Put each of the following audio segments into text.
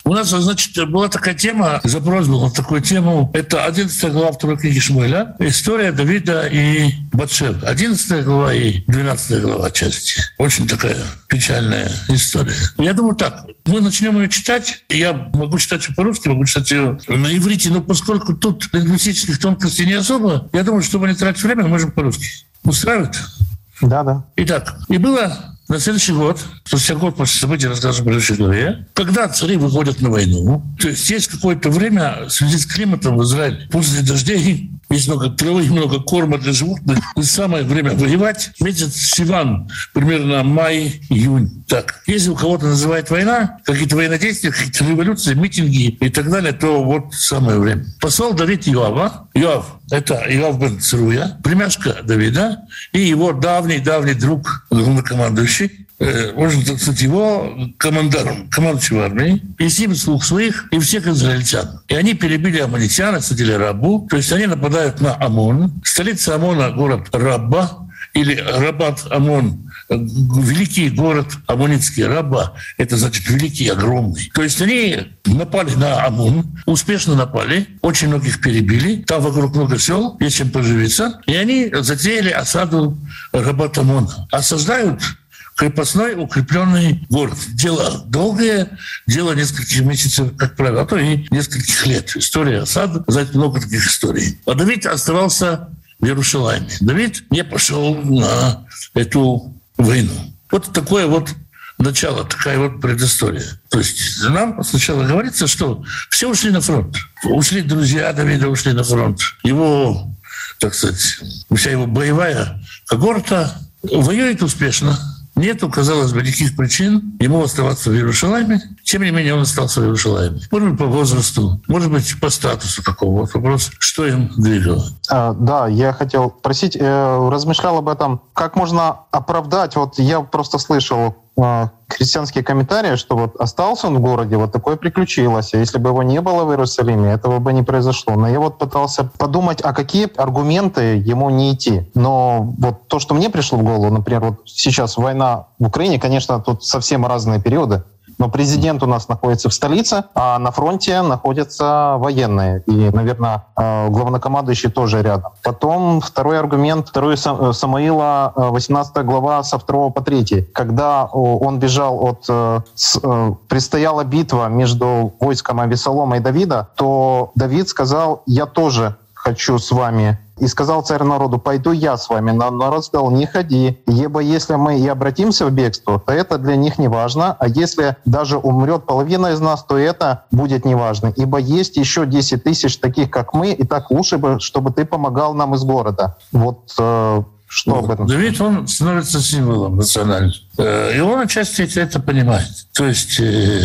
У нас, значит, была такая тема, запрос был на такую тему. Это 11 глава второй книги Шмуэля. История Давида и Батшебы. 11 глава и 12 глава части. Очень такая печальная история. Я думаю так, мы начнем ее читать. Я могу читать ее по-русски, могу читать ее на иврите, но поскольку тут лингвистических тонкостей не особо, я думаю, чтобы не тратить время, мы можем по-русски. Устраивает? Да. Итак, и было на следующий год, спустя год после событий, рассказываем в предыдущей главе, когда цари выходят на войну, то есть какое-то время в связи с климатом в Израиле, после дождей, есть много травы, много корма для животных, и самое время воевать. Месяц Сиван, примерно май-июнь. Так, если у кого-то называет война, какие-то военнодействия, какие-то революции, митинги и так далее, то вот самое время. Послал Давид Йоава. Йоав — это Йоав бен Цруя, племяшка Давида, и его давний друг, главнокомандующий, можно так сказать, его командующего армией, и с ним слух своих, и всех израильтян. И они перебили аммонитян, осадили Рабу, то есть они нападают на Амон. Столица Амона — город Рабба, или Рабат-Амон, великий город аммонитский. Раба — это значит великий, огромный. То есть они напали на Амон, успешно напали, очень многих перебили, там вокруг много сел, есть чем поживиться, и они затеяли осаду Рабат-Амона. Осаждают крепостной, укрепленный город. Дело долгое, дело нескольких месяцев, как правило, а то и нескольких лет. История осады, знаете, много таких историй. А Давид оставался в Иерусалиме. Давид не пошел на эту войну. Вот такое вот начало, такая вот предыстория. То есть нам сначала говорится, что все ушли на фронт. Ушли друзья Давида, ушли на фронт. Его, так сказать, вся его боевая когорта воюет успешно. Нету, казалось бы, никаких причин ему оставаться в Иерусалиме. Тем не менее, он остался в Иерусалиме. Может быть, по возрасту, может быть, по статусу такого. Вот вопрос, что им двигало. Да, я хотел спросить, размышлял об этом, как можно оправдать, вот я просто слышал христианские комментарии, что вот остался он в городе, вот такое приключилось. А если бы его не было в Иерусалиме, этого бы не произошло. Но я вот пытался подумать, а какие аргументы ему не идти. Но вот то, что мне пришло в голову, например, вот сейчас война в Украине, конечно, тут совсем разные периоды. Но президент у нас находится в столице, а на фронте находятся военные. И, наверное, главнокомандующий тоже рядом. Потом второй аргумент, 2 Самуила, 18 глава, со 2 по 3. Когда он бежал предстояла битва между войском Авесолома и Давида, то Давид сказал: «Я тоже хочу с вами». И сказал царь народу: «Пойду я с вами». Но народ сказал: «Не ходи, ибо если мы и обратимся в бегство, то это для них не важно, а если даже умрет половина из нас, то это будет неважно, ибо есть еще 10 тысяч таких, как мы, и так лучше бы, чтобы ты помогал нам из города». Вот что об этом? Давид, он становится символом национальным. И он отчасти это понимает. То есть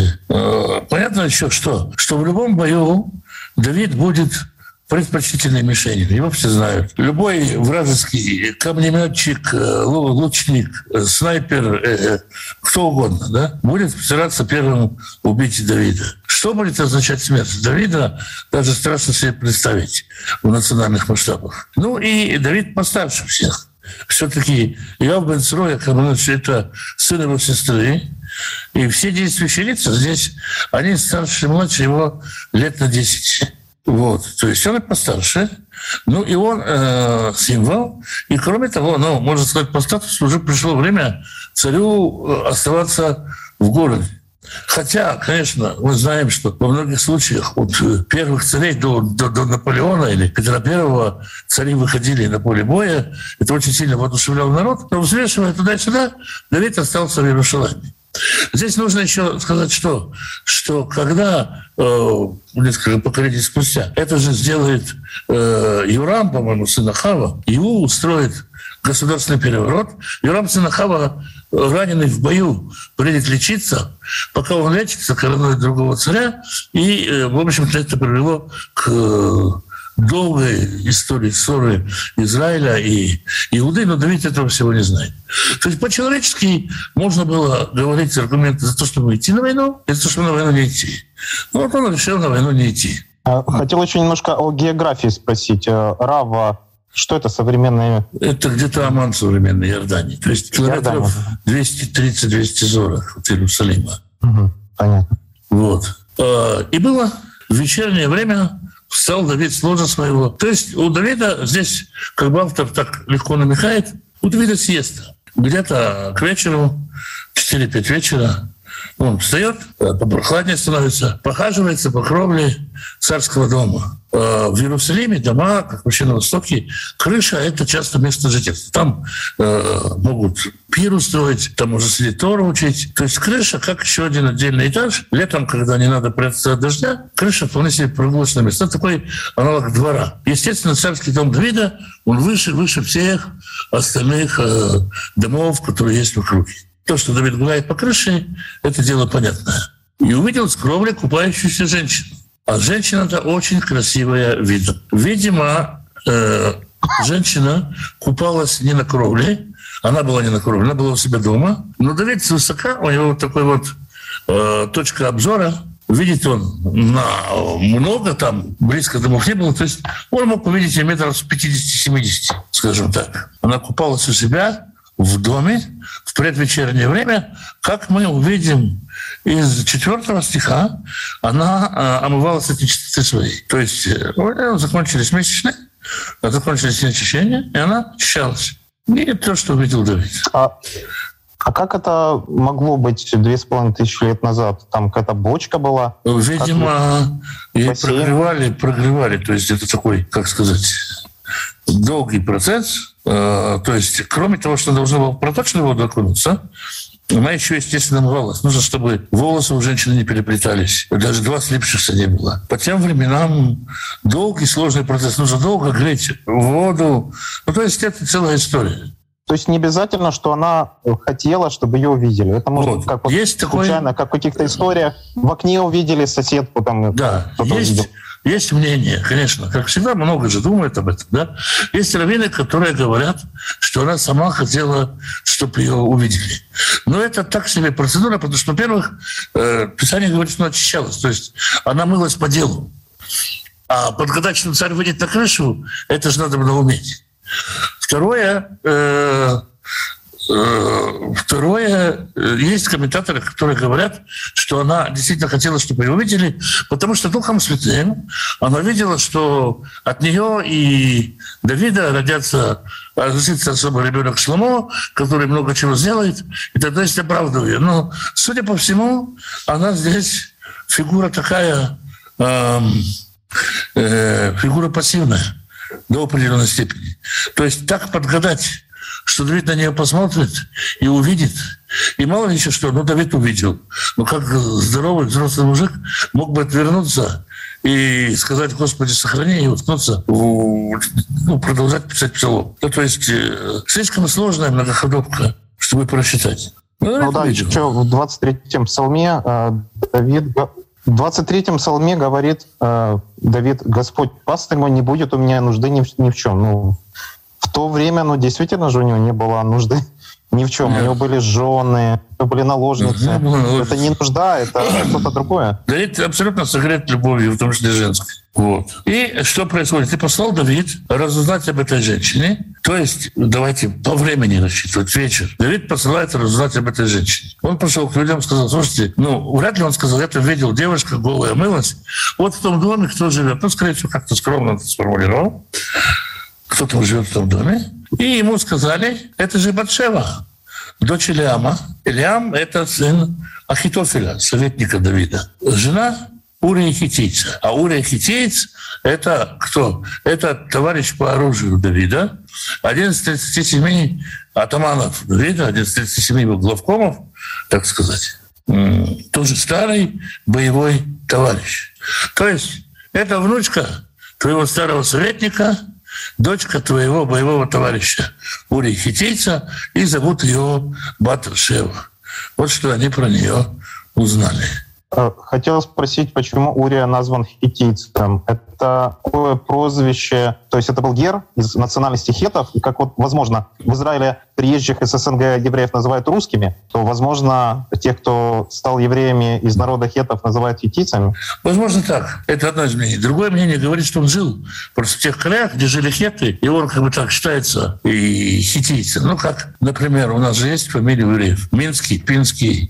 понятно еще что в любом бою Давид будет предпочтительной мишенью. Его все знают. Любой вражеский камнеметчик, лучник, снайпер, кто угодно, да, будет стараться первым убить Давида. Что будет означать смерть Давида, даже страшно себе представить в национальных масштабах. Ну и Давид постарше всех. Все-таки Йоав бен Цруя, это сын его сестры, и все действующие лица здесь, они старше и младше его лет на 10. Вот, то есть он и постарше, ну и он символ, и кроме того, можно сказать, по статусу уже пришло время царю оставаться в городе. Хотя, конечно, мы знаем, что во многих случаях от первых царей до Наполеона или Петра Первого цари выходили на поле боя, это очень сильно воодушевляло народ, но взвешивая туда и сюда, Давид остался в Иерусалиме. Здесь нужно еще сказать, что когда несколько поколений спустя это же сделает Юрам, по-моему, сын Ахава, его устроит государственный переворот. Юрам, сын Ахава, раненый в бою, приедет лечиться, пока он лечится, коронует другого царя, и, в общем-то, это привело к долгой истории ссоры Израиля и Иуды, но Давид этого всего не знает. То есть по-человечески можно было говорить аргументы за то, чтобы идти на войну, и за то, чтобы на войну не идти. Но вот он решил на войну не идти. Хотел еще немножко о географии спросить. Рава, что это современные? Это где-то Аман современный, Иордании. То есть километров 230-240 от Иерусалима. Понятно. Вот. И было в вечернее время встал Давид с ложа своего. То есть у Давида здесь, как бы автор так легко намекает, у Давида сиеста. Где-то к вечеру, 4-5 вечера, он встает, попрохладнее становится, прохаживается по кровле царского дома. В Иерусалиме дома, как вообще на Востоке, крыша – это часто место жительства. Там могут пир устроить, там можно сидеть Тору учить. То есть крыша, как еще один отдельный этаж. Летом, когда не надо прятаться от дождя, крыша вполне себе прогулочное место. Это такой аналог двора. Естественно, царский дом Давида, он выше всех остальных домов, которые есть вокруг. То, что Давид гуляет по крыше, это дело понятное. И увидел с кровли купающуюся женщину. А женщина-то очень красивая видом. Видимо, женщина купалась не на кровле. Она была не на кровле, она была у себя дома. Но Давид свысока, у него вот такой вот точка обзора. Видит он много, там близко домов не было. То есть он мог увидеть ее метров с 50-70, скажем так. Она купалась у себя в доме в предвечернее время, как мы увидим из 4 стиха, она омывалась от нечистоты своей. То есть закончились месячные, закончились очищения, и она очищалась. И это то, что увидел Давид. А как это могло быть 2500 лет назад? Там какая-то бочка была? Видимо, и прогревали. То есть это такой, как сказать, долгий процесс. То есть, кроме того, что должно было проточной воду окунуться, она еще, естественно, омывалась. Нужно, чтобы волосы у женщины не переплетались. Даже 2 слипшихся не было. По тем временам долгий, сложный процесс. Нужно долго греть воду. Ну, то есть, это целая история. То есть не обязательно, что она хотела, чтобы ее увидели. Это может вот. Как вот есть случайно, как в каких-то историях в окне увидели соседку. Там, да, есть мнение, конечно. Как всегда, много же думают об этом. Да? Есть раввины, которые говорят, что она сама хотела, чтобы ее увидели. Но это так себе процедура, потому что, во-первых, Писание говорит, что она очищалась. То есть она мылась по делу. А подгадать, что царь выйдет на крышу, это же надо было уметь. Второе, есть комментаторы, которые говорят, что она действительно хотела, чтобы ее увидели, потому что Духом Святым она видела, что от нее и Давида родится особый ребенок Шломо, который много чего сделает, и тогда есть оправдывание. Но, судя по всему, она здесь фигура такая, фигура пассивная до определенной степени. То есть так подгадать, что Давид на нее посмотрит и увидит. И мало ли еще что, Давид увидел. Но как здоровый взрослый мужик мог бы отвернуться и сказать: «Господи, сохрани», и уткнуться, продолжать писать псалом. То есть слишком сложная многоходовка, чтобы просчитать. Еще в 23-м псалме в 23-м псалме говорит Давид: «Господь, пастырь мой, не будет у меня нужды ни в чем». В то время, действительно же у него не было нужды ни в чем. У него были жены, у него были наложницы. Это не нужда, это что-то другое. Давид абсолютно согрет любовью, в том числе женской. Вот. И что происходит? И послал Давид разузнать об этой женщине. То есть, давайте по времени рассчитывать, вечер. Давид посылает разузнать об этой женщине. Он пошел к людям и сказал: слушайте, вряд ли он сказал: я-то видел, девушка голая мылась. Вот в том доме кто живет? Скорее всего, как-то скромно это сформулировал. Кто там живет в том доме. И ему сказали: это же Батшева, дочь Илиама. Илиам — это сын Ахитофеля, советника Давида. Жена Урия Хиттийца. А Урия Хиттиец — это кто? Это товарищ по оружию Давида, один из 37 атаманов Давида, один из 37 его главкомов, так сказать. Тоже старый боевой товарищ. То есть это внучка твоего старого советника, дочка твоего боевого товарища Урии Хиттийца, и зовут ее Бат-Шева. Вот что они про нее узнали. Хотел спросить, почему Урия назван хиттийцем? Это такое прозвище, то есть это был гер из национальности хетов, и как вот, возможно, в Израиле приезжих из СНГ евреев называют русскими, то, возможно, тех, кто стал евреями из народа хетов, называют хиттийцами? Возможно, так. Это одно из мнений. Другое мнение говорит, что он жил просто в тех краях, где жили хетты, и он как бы так считается и хиттийцем. Ну, как, например, у нас же есть фамилия евреев. Минский, Пинский,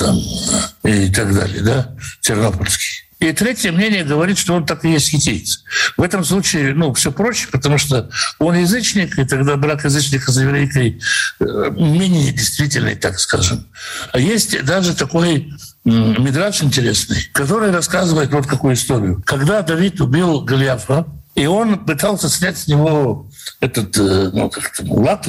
и так далее, да, Тернопольский. И третье мнение говорит, что он так и есть хиттиец. В этом случае, все проще, потому что он язычник, и тогда брак язычника с еврейкой менее действительный, так скажем. А есть даже такой мидраш интересный, который рассказывает вот какую историю. Когда Давид убил Голиафа, и он пытался снять с него этот лад,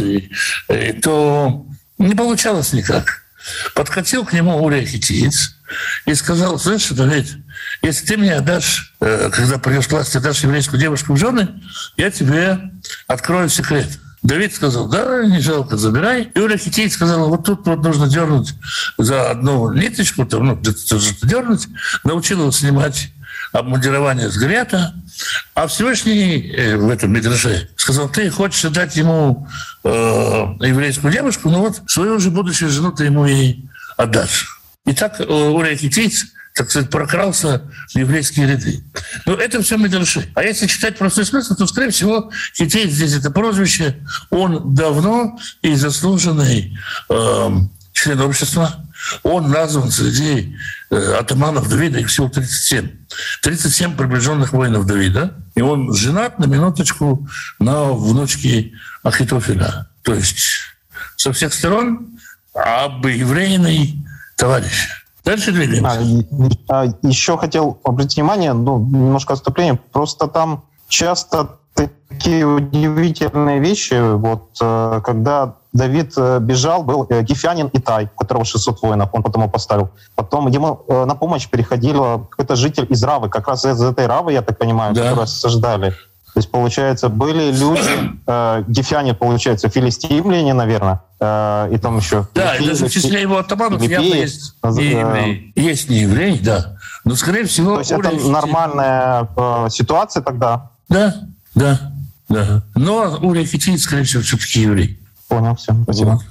то не получалось никак. Подкатил к нему Урия хиттиец и сказал: слышишь, Давид, если ты мне отдашь, когда придешь к власти, отдашь еврейскую девушку в жены, я тебе открою секрет. Давид сказал: да, не жалко, забирай. И Урия хиттиец сказал: вот тут вот нужно дернуть за одну ниточку, где-то дернуть. Научил его снимать обмундирование с Голиафа. А Всевышний в этом мидраше сказал: ты хочешь отдать ему еврейскую девушку, свою же будущую жену ты ему и отдашь. И так Урия хиттиец, так сказать, прокрался в еврейские ряды. Но это все мидраши. А если читать простой смысл, то, скорее всего, хиттиец здесь это прозвище, он давно и заслуженный член общества. Он назван среди атаманов Давида, их всего 37. 37 приближенных воинов Давида. И он женат, на минуточку, на внучке Ахитофеля. То есть со всех сторон объеврейный товарищ. Дальше двигаемся. Еще хотел обратить внимание, немножко отступление, просто там часто такие удивительные вещи, когда Давид бежал, был гефянин Итай, у которого 600 воинов, он потом его поставил. Потом ему на помощь переходил какой-то житель из Равы, как раз из этой Равы, я так понимаю, да, которые осаждали. То есть, получается, были люди, гефяне, получается, филистимляне, наверное, и там еще... Да, и даже в числе его атаманов явно есть не еврей. Есть не еврей, да. Но, скорее всего... То есть это нормальная ситуация тогда? Да. Но Урия хиттиец, скорее всего, все-таки еврей. Понял, все, спасибо.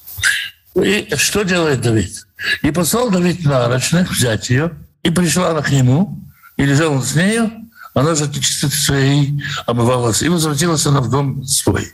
И что делает Давид? И послал Давид нарочных взять ее, и пришла она к нему, и лежал он с нею, она же от нечистоты своей омывалась, и возвратилась она в дом свой.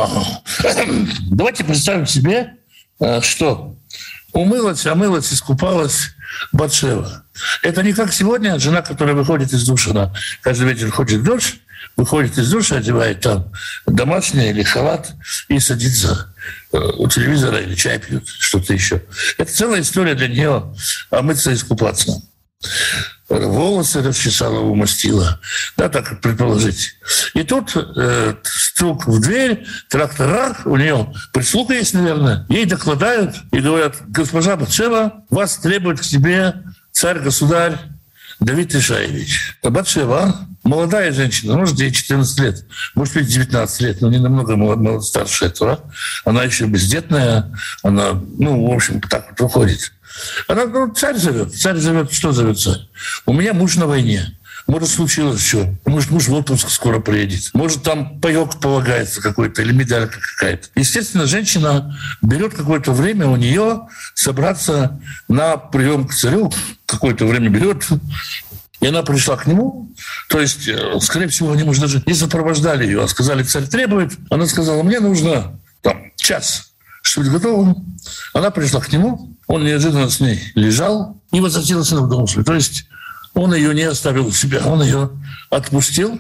Давайте представим себе, что омылась, искупалась Батшева. Это не как сегодня жена, которая выходит из душа, она каждый вечер ходит в душ, выходит из душа, одевает там домашнее или халат и садится у телевизора или чай пьет, что-то еще. Это целая история для нее омыться и искупаться. Волосы расчесала, умастила. Да, так предположить. И тут стук в дверь, трактора, у нее прислуга есть, наверное, ей докладают и говорят: госпожа Батшева, вас требует к себе царь-государь Давид Ишаевич. А Батшева, молодая женщина, может, ей 14 лет, может быть, 19 лет, но не намного старше этого. Она еще бездетная, она, в общем, так вот выходит. Она, царь зовет, что зовет царь? У меня муж на войне. Может, случилось что? Может, муж в отпуск скоро приедет. Может, там паёк полагается какой-то или медалька какая-то. Естественно, женщина берет какое-то время у нее собраться на прием к царю. Какое-то время берет. И она пришла к нему. То есть, скорее всего, они, может, даже не сопровождали ее, а сказали: царь требует. Она сказала: мне нужно час, чтобы быть готовым. Она пришла к нему. Он неожиданно с ней лежал и возвратился в дом свой. То есть он ее не оставил у себя, он ее отпустил.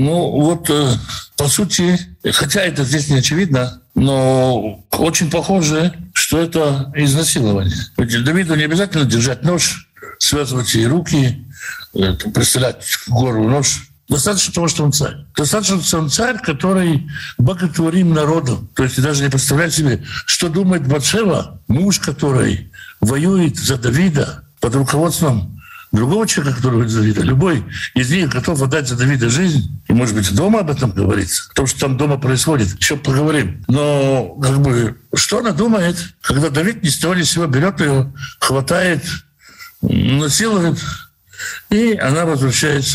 По сути, хотя это здесь не очевидно, но очень похоже, что это изнасилование. Ведь Давиду не обязательно держать нож, связывать ей руки, приставлять к горлу нож. Достаточно того, что он царь. Достаточно, что он царь, который боготворим народом. То есть даже не представляет себе, что думает Батшева, муж, который воюет за Давида под руководством другого человека, который воюет за Давида. Любой из них готов отдать за Давида жизнь. И, может быть, дома об этом говорится. О том, что там дома происходит. Еще поговорим. Но что она думает, когда Давид ни с того ни с сего берет ее, хватает, насилует, и она возвращается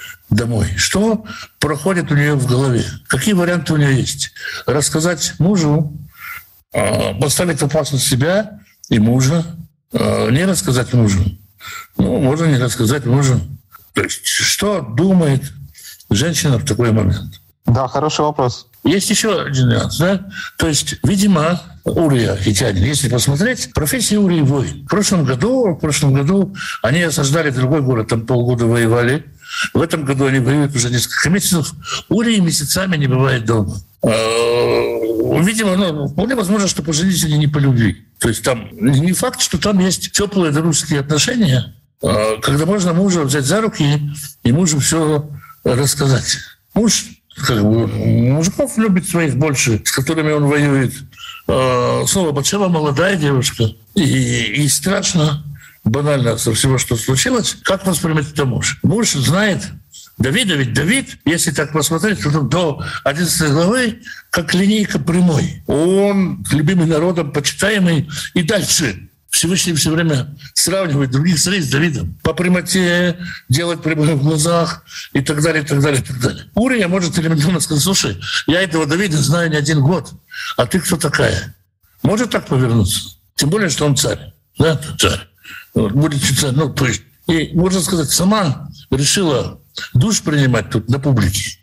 домой, что проходит у нее в голове, какие варианты у нее есть. Рассказать мужу, поставить в опасность себя и мужа, не рассказать мужу. Можно не рассказать мужу. То есть что думает женщина в такой момент? Да, хороший вопрос. Есть еще один нюанс, да? То есть, видимо, Урия хитянин, если посмотреть, профессия Урии воин. В прошлом году они осаждали другой город, там полгода воевали. В этом году они воюют уже несколько месяцев. Урии месяцами не бывает дома. Видимо, вполне возможно, что поженились они не по любви. То есть там не факт, что там есть теплые дружеские отношения, когда можно мужа взять за руки и мужу все рассказать. Муж мужиков любит своих больше, с которыми он воюет. Снова Батшева молодая девушка. И страшно, банально со всего, что случилось. Как воспримет это муж? Муж знает Давида, ведь Давид, если так посмотреть, то до 11 главы, как линейка прямой. Он любимый народом, почитаемый. И дальше Всевышний все время сравнивает других царей с Давидом. По прямоте, делать прямое в глазах и так далее, и так далее, и так далее. Урия может элементарно сказать: слушай, я этого Давида знаю не 1 год, а ты кто такая? Может так повернуться? Тем более, что он царь. Да, царь. Будет царь. То есть, и можно сказать, сама решила душ принимать тут на публике.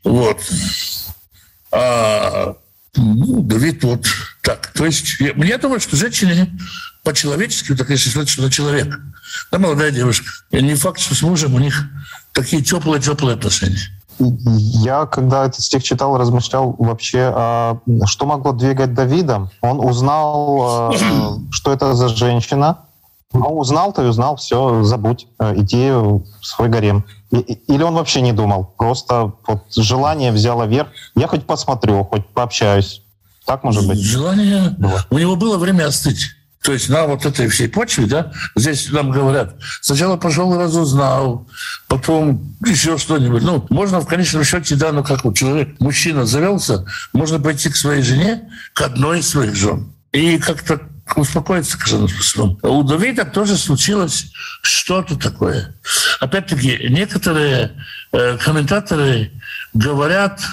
Давид вот так. То есть, я думаю, что женщине по-человечески, так если сказать, что это человек. Да, молодая девушка. И не факт, что с мужем у них такие теплые отношения. Я, когда этот стих читал, размышлял вообще, что могло двигать Давидом. Он узнал, что это за женщина. Узнал-то и узнал, все, забудь, иди в свой гарем. Или он вообще не думал, просто желание взяло верх. Я хоть посмотрю, хоть пообщаюсь. Так может быть? Желание... У него было время остыть. То есть на вот этой всей почве, да, здесь нам говорят, сначала пошел и разузнал, потом еще что-нибудь. Можно в конечном счете, да, как человек, мужчина завелся, можно пойти к своей жене, к одной из своих жен. И как-то успокоиться, у Давида тоже случилось что-то такое. Опять-таки, некоторые комментаторы говорят,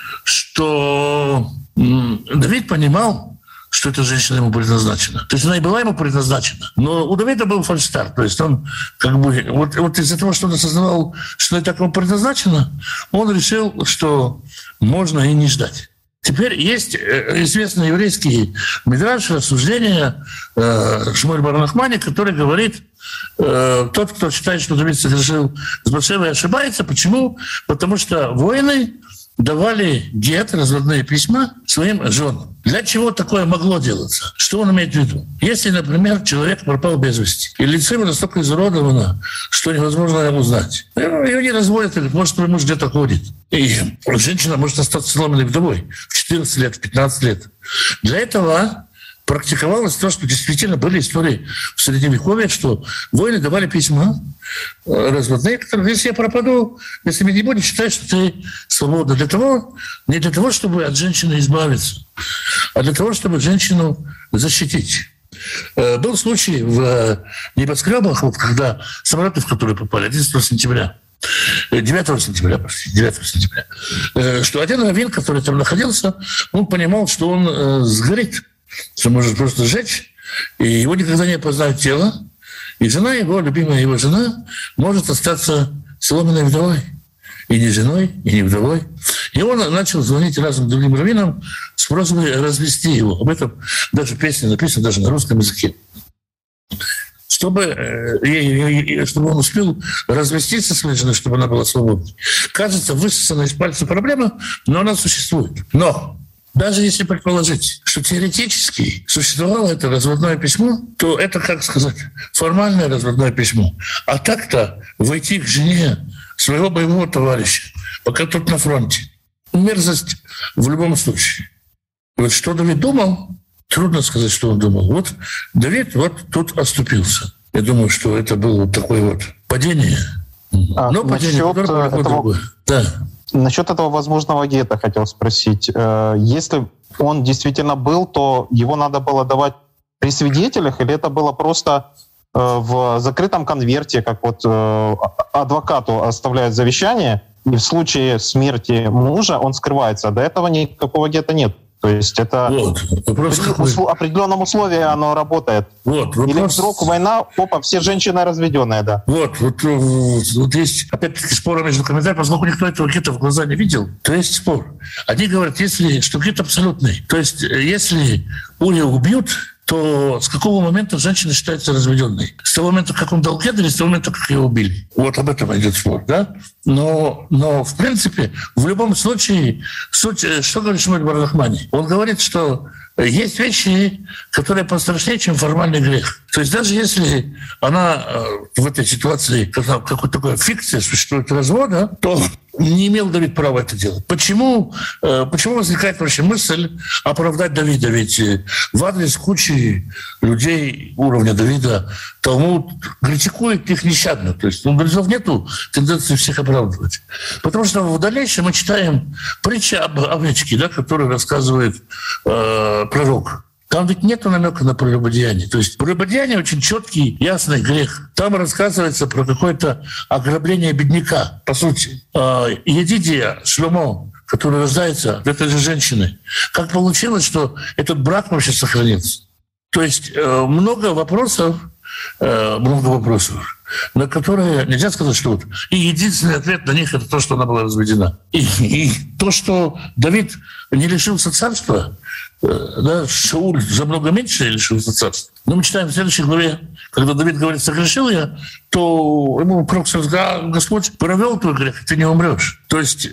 что Давид понимал, что эта женщина ему предназначена. То есть она и была ему предназначена. Но у Давида был фальстарт. То есть он вот из-за того, что он осознавал, что это так ему предназначено, он решил, что можно и не ждать. Теперь есть известный еврейский мидраш, рассуждение Шмуэль бар Нахмани, который говорит, тот, кто считает, что Давид согрешил с Батшевой, ошибается. Почему? Потому что воины давали гет, разводные письма своим женам. Для чего такое могло делаться? Что он имеет в виду? Если, например, человек пропал без вести, и лицо его настолько изуродовано, что невозможно его узнать. Ее не разводят, или, может, твой муж где-то ходит. И женщина может остаться сломанной вдовой в 14 лет, в 15 лет. Для этого практиковалось то, что действительно были истории в Средневековье, что воины давали письма разводные, которые, если я пропаду, если меня не будет, считай, что ты свободна. Не для того, чтобы от женщины избавиться, а для того, чтобы женщину защитить. Был случай в небоскребах, когда самолеты, в которые попали 11 сентября, 9 сентября, что один раввин, который там находился, он понимал, что он сгорит, что может просто сжечь, и его никогда не опознают тело, и жена его, любимая его жена, может остаться сломанной вдовой. И не женой, и не вдовой. И он начал звонить разным другим раввинам с просьбой развести его. Об этом даже песня написана даже на русском языке. Чтобы он успел развестись со своей женой, чтобы она была свободной. Кажется, высосана из пальца проблема, но она существует. Но даже если предположить, что теоретически существовало это разводное письмо, то это, как сказать, формальное разводное письмо. А так-то войти к жене своего боевого товарища, пока тот на фронте, мерзость в любом случае. Вот что Давид думал, трудно сказать, что он думал. Вот Давид тут оступился. Я думаю, что это было вот такое вот падение. Но падение, которое другое. Да. Насчет этого возможного гета хотел спросить. Если он действительно был, то его надо было давать при свидетелях, или это было просто в закрытом конверте, как вот адвокату оставляют завещание, И в случае смерти мужа он скрывается. А до этого никакого гетто нет. То есть это в определенном условии оно работает. Или вдруг война, все женщины разведенные, да. Вот есть, опять-таки, споры между комментариями, поскольку никто этого гетто в глаза не видел, то есть спор. Они говорят, что гетто абсолютный. То есть если Урия убьют, то с какого момента женщина считается разведенной? С того момента, как он дал гетто, или с того момента, как ее убили? Вот об этом идет спор, да? Но в принципе, в любом случае, суть, что говорит Шмуэль бар Нахмани? Он говорит, что есть вещи, которые пострашнее, чем формальный грех. То есть даже если она в этой ситуации, когда какой-то такой фикция существует развода, то не имел Давид права это делать. Почему возникает вообще мысль оправдать Давида? Ведь в адрес кучи людей уровня Давида Талмуд критикует их нещадно. То есть у мудрецов нету тенденции всех оправдывать. Потому что в дальнейшем мы читаем притчи об овечке, да, которую рассказывает пророк. Там ведь нет намека на прелюбодеяние. То есть прелюбодеяние очень четкий, ясный грех. Там рассказывается про какое-то ограбление бедняка, по сути. Едидия Шломо, который рождается от этой же женщины. Как получилось, что этот брак вообще сохранился? То есть много вопросов, на которые нельзя сказать, что вот. И единственный ответ на них — это то, что она была разведена. И то, что Давид не лишился царства, да, Шауль за много меньше лишился царства. Но мы читаем в следующей главе, когда Давид говорит: «Согрешил я», то ему пророк сказал: «Господь провел твой грех, ты не умрешь». То есть,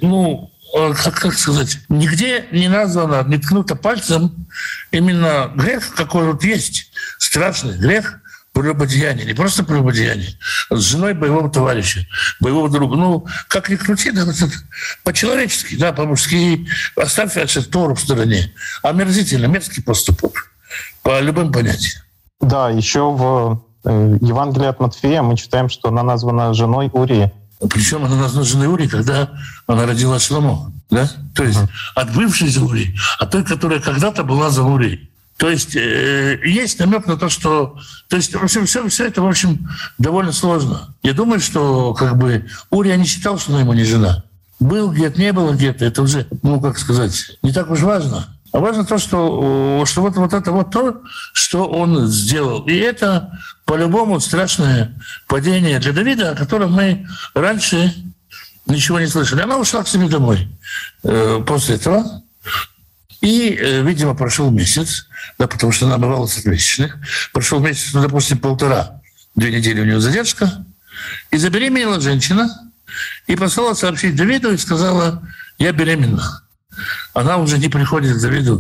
как сказать, нигде не названо, не ткнуто пальцем именно грех, какой вот есть, страшный грех прелюбодеяние, не просто прелюбодеяние, с женой боевого товарища, боевого друга. Как ни крути, да, по-человечески, да, по-мужски, оставь Тору в стороне. Омерзительно, мерзкий поступок по любым понятиям. Да, еще в Евангелии от Матфея мы читаем, что она названа женой Урии. Причем она названа женой Урии, когда она родила Шломо. Да? То есть от бывшей за Урии, от той, которая когда-то была за Урией. То есть есть намек на то, что... То есть все это, в общем, довольно сложно. Я думаю, что Урия не считал, что она ему не жена. Был где-то, не было где-то. Это уже, не так уж важно. А важно то, что вот это вот то, что он сделал. И это, по-любому, страшное падение для Давида, о котором мы раньше ничего не слышали. Она ушла к себе домой после этого. И, видимо, прошел месяц, да, потому что она омывалась от месячных. Прошел месяц, допустим, 1,5-2 недели у нее задержка. И забеременела женщина, и послала сообщить Давиду и сказала: «Я беременна». Она уже не приходит к Давиду.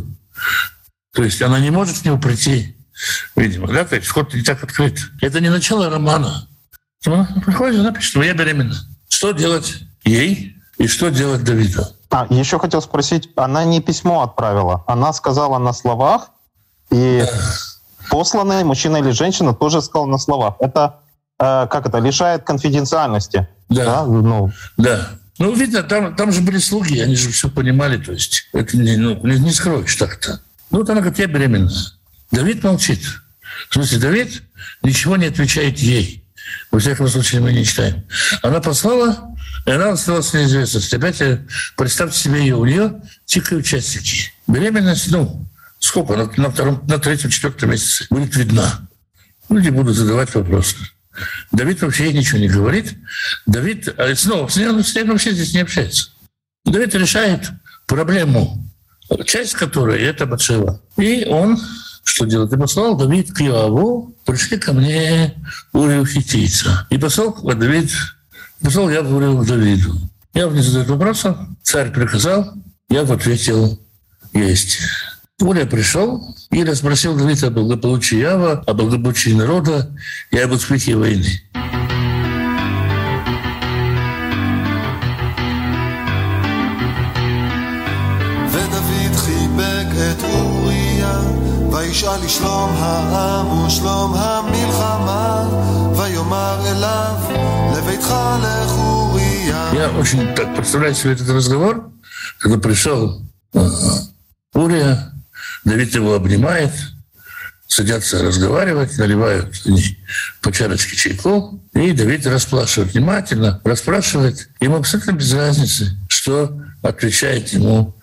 То есть она не может к нему прийти, видимо. Да? То есть вход не так открыт. Это не начало романа. Она приходит, она пишет: «Я беременна». Что делать ей и что делать Давиду? Еще хотел спросить, она не письмо отправила, она сказала на словах, и посланный мужчина или женщина тоже сказал на словах. Это лишает конфиденциальности. Да. Да. Видно, там же были слуги, они же все понимали, то есть это не скроешь так-то. Она говорит: «Я беременна». Давид молчит. В смысле, Давид ничего не отвечает ей. Во всяком случае, мы не читаем. Она послала, и она осталась неизвестностью. Опять представьте себе у нее тикают часики. Беременность, сколько? На третьем, четвертом месяце будет видна. Люди будут задавать вопросы. Давид вообще ей ничего не говорит. Давид снова с ней вообще здесь не общается. Давид решает проблему, часть которой — это Батшева. И он что делает? И послал Давид к Йоаву: «Пришли ко мне Урию хиттийца». И послал Йоав Урию к Давиду. Йоав не задает вопроса, царь приказал, Йоав ответил: «Есть». Урия пришел и расспросил Давида о благополучии Йоава, о благополучии народа и об успехе войны. וישאל לשלום העם ושלום המלחמה ויאמר אליו לביתך לך אוריה. Я очень так представляю себе этот разговор, когда пришел Урия, Давид его обнимает, садятся разговаривать, наливают они по чарочке чайку, и Давид расспрашивает внимательно, расспрашивает. Ему абсолютно без разницы, что отвечает ему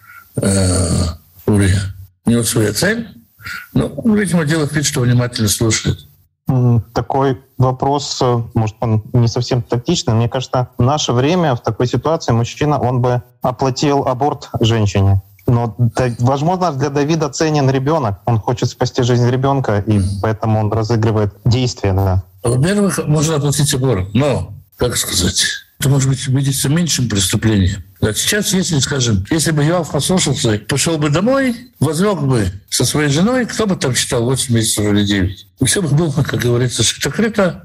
Урия. У него своя цель, но он, видимо, делает вид, что внимательно слушает. Такой вопрос, может, он не совсем тактичный. Мне кажется, в наше время в такой ситуации мужчина, он бы оплатил аборт женщине. Но, возможно, для Давида ценен ребенок. Он хочет спасти жизнь ребенка, и поэтому он разыгрывает действия. Да. Во-первых, можно оплатить аборт, но, как сказать, это может быть видится меньшим преступлением. А сейчас, если бы Йоав послушался, пошел бы домой, возлег бы со своей женой, кто бы там считал 8 месяцев или 9. И все бы было, как говорится, шито-крыто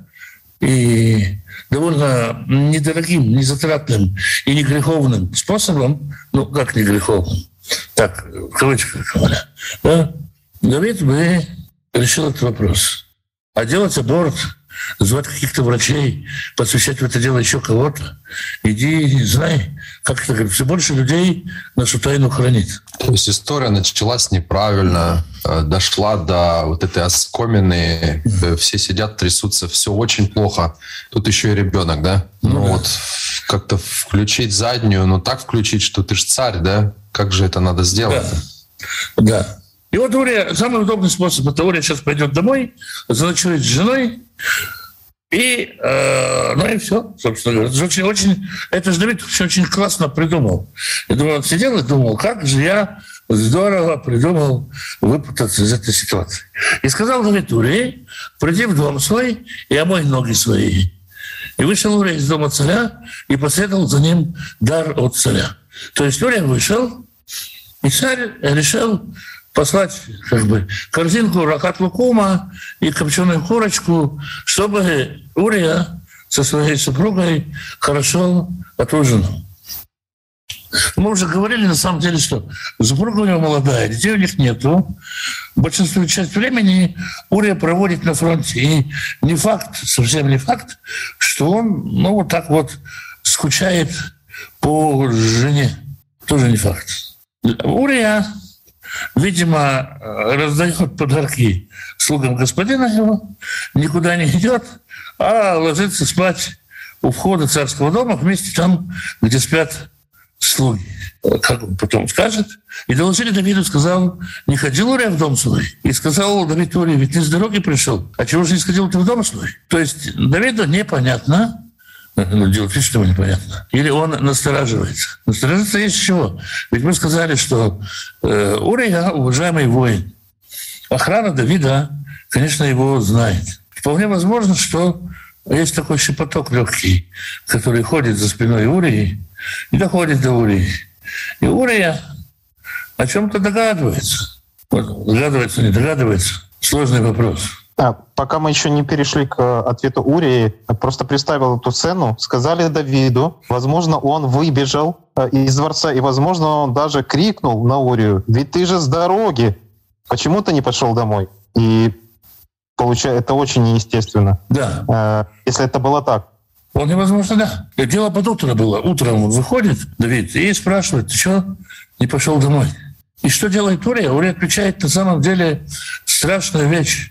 и довольно недорогим, незатратным и не греховным способом, ну, как не греховным, так, в кавычках говоря, да, Давид бы решил этот вопрос. А делать аборт, звать каких-то врачей, посвящать в это дело еще кого-то, иди, знай, как это говорит, все больше людей нашу тайну хранит. То есть история началась неправильно, дошла до вот этой оскомины, все сидят, трясутся, все очень плохо. Тут еще и ребенок, да? Ну да. Вот как-то включить заднюю, но так включить, что ты ж царь, да? Как же это надо сделать? Да. И вот Урия, самый удобный способ, это Урия сейчас пойдет домой, заночует с женой, и, ну и все, собственно говоря. Это же Давид очень классно придумал. Я думаю, он сидел и думал, как же я здорово придумал выпутаться из этой ситуации. И сказал Давид Урии: приди в дом свой и омой ноги свои. И вышел Урия из дома царя, и последовал за ним дар от царя. То есть Урия вышел, и царь решил послать корзинку ракат лукума и копченую курочку, чтобы Урия со своей супругой хорошо отужинал. Мы уже говорили, на самом деле, что супруга у него молодая, детей у них нету. Большинство часть времени Урия проводит на фронте. И не факт, совсем не факт, что он, ну, вот так вот скучает по жене. Тоже не факт. Урия, видимо, раздает подарки слугам господина его, никуда не идет, а ложится спать у входа царского дома вместе там, где спят слуги. Как он потом скажет. И доложили Давиду, сказал: не ходил Урия в дом свой? И сказал Давид Урии: ведь ты с дороги пришел, а чего же не сходил ты в дом свой? То есть Давиду непонятно, делать вид, что ему непонятно. Или он настораживается. Настораживаться есть чего. Ведь мы сказали, что Урия уважаемый воин. Охрана Давида, конечно, его знает. Вполне возможно, что есть такой шепоток легкий, который ходит за спиной Урии и доходит до Урии. И Урия о чем-то догадывается. Догадывается, не догадывается. Сложный вопрос. Пока мы еще не перешли к ответу Урии, просто представил эту сцену, сказали Давиду, возможно, он выбежал из дворца, и, возможно, он даже крикнул на Урию: ведь ты же с дороги, почему ты не пошел домой? И получается, это очень неестественно. Да. Если это было так. Вполне возможно, да. Дело под утро было. Утром он выходит, Давид, и спрашивает: ты что, не пошел домой? И что делает Урия? Урия отвечает на самом деле страшную вещь.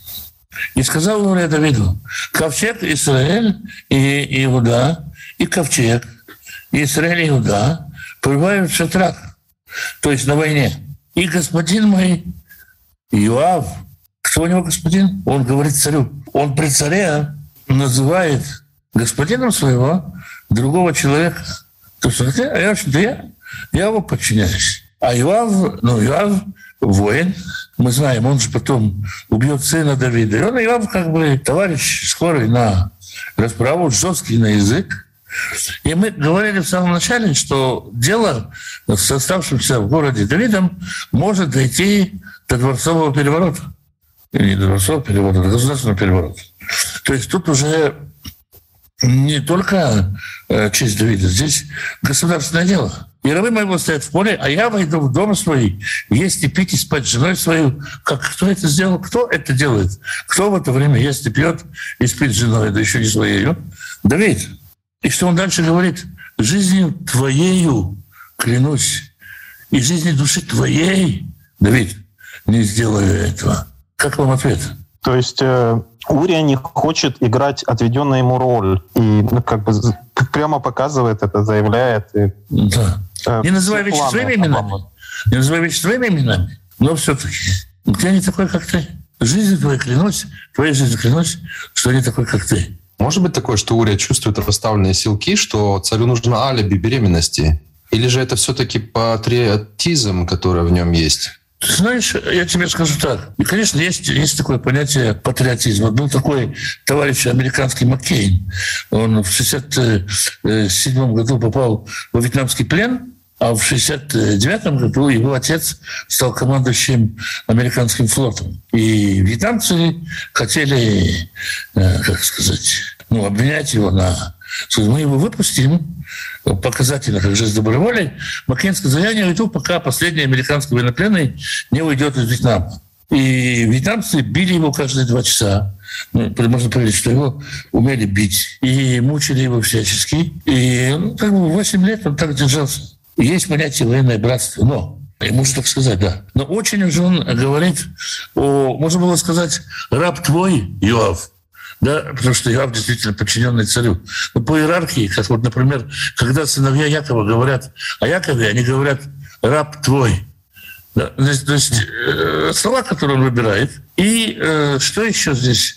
И сказал Урия Давиду: ковчег Израиль и Иуда, и ковчег Израиль и Иуда пребывают в шатрах, то есть на войне. И господин мой Йоав, кто у него господин? Он говорит царю. Он при царе называет господином своего другого человека. То есть я его подчиняюсь. А Йоав воин, мы знаем, он же потом убьет сына Давида. И он Йоав товарищ скорый на расправу, жесткий на язык. И мы говорили в самом начале, что дело с оставшимся в городе Давидом может дойти до дворцового переворота. Или не до дворцового переворота, до государственного переворота. То есть тут уже не только честь Давида, здесь государственное дело. И рабы моего стоят в поле, а я войду в дом свой, есть и пить, и спать с женой свою. Кто это сделал? Кто это делает? Кто в это время ест и пьет, и спит с женой, да еще не своей? Давид. И что он дальше говорит? Жизнью твоею клянусь, и жизнью души твоей, Давид, не сделаю этого. Как вам ответ? То есть Урия не хочет играть отведенную ему роль. И как бы прямо показывает это, заявляет. Да. Не называй вещи своими именами. Не называй вещи своими именами. Но все-таки я не такой, как ты. Жизнью твоей клянусь, твоей жизнью клянусь, что я не такой, как ты. Может быть такое, что Урия чувствует расставленные силки, что царю нужно алиби беременности? Или же это все-таки патриотизм, который в нем есть? Знаешь, я тебе скажу так. И, конечно, есть такое понятие патриотизма. Был такой товарищ американский Маккейн. Он в 1967 году попал во вьетнамский плен, а в 1969 году его отец стал командующим американским флотом. И вьетнамцы хотели, обвинять его мы его выпустим, показательно, как жест доброй воли. Маккейн сказал: я не уйду, пока последний американский военнопленный не уйдет из Вьетнама. И вьетнамцы били его каждые 2 часа. Можно проверить, что его умели бить. И мучили его всячески. И 8 лет он так держался. И есть понятие военное братство. Но, и можно так сказать, да. Но очень уже он говорит можно было сказать, раб твой, Йоав. Да, потому что Иоав действительно подчиненный царю. Но по иерархии, как вот, например, когда сыновья Якова говорят о Якове, они говорят «раб твой». Да, то есть слова, которые он выбирает. И что еще здесь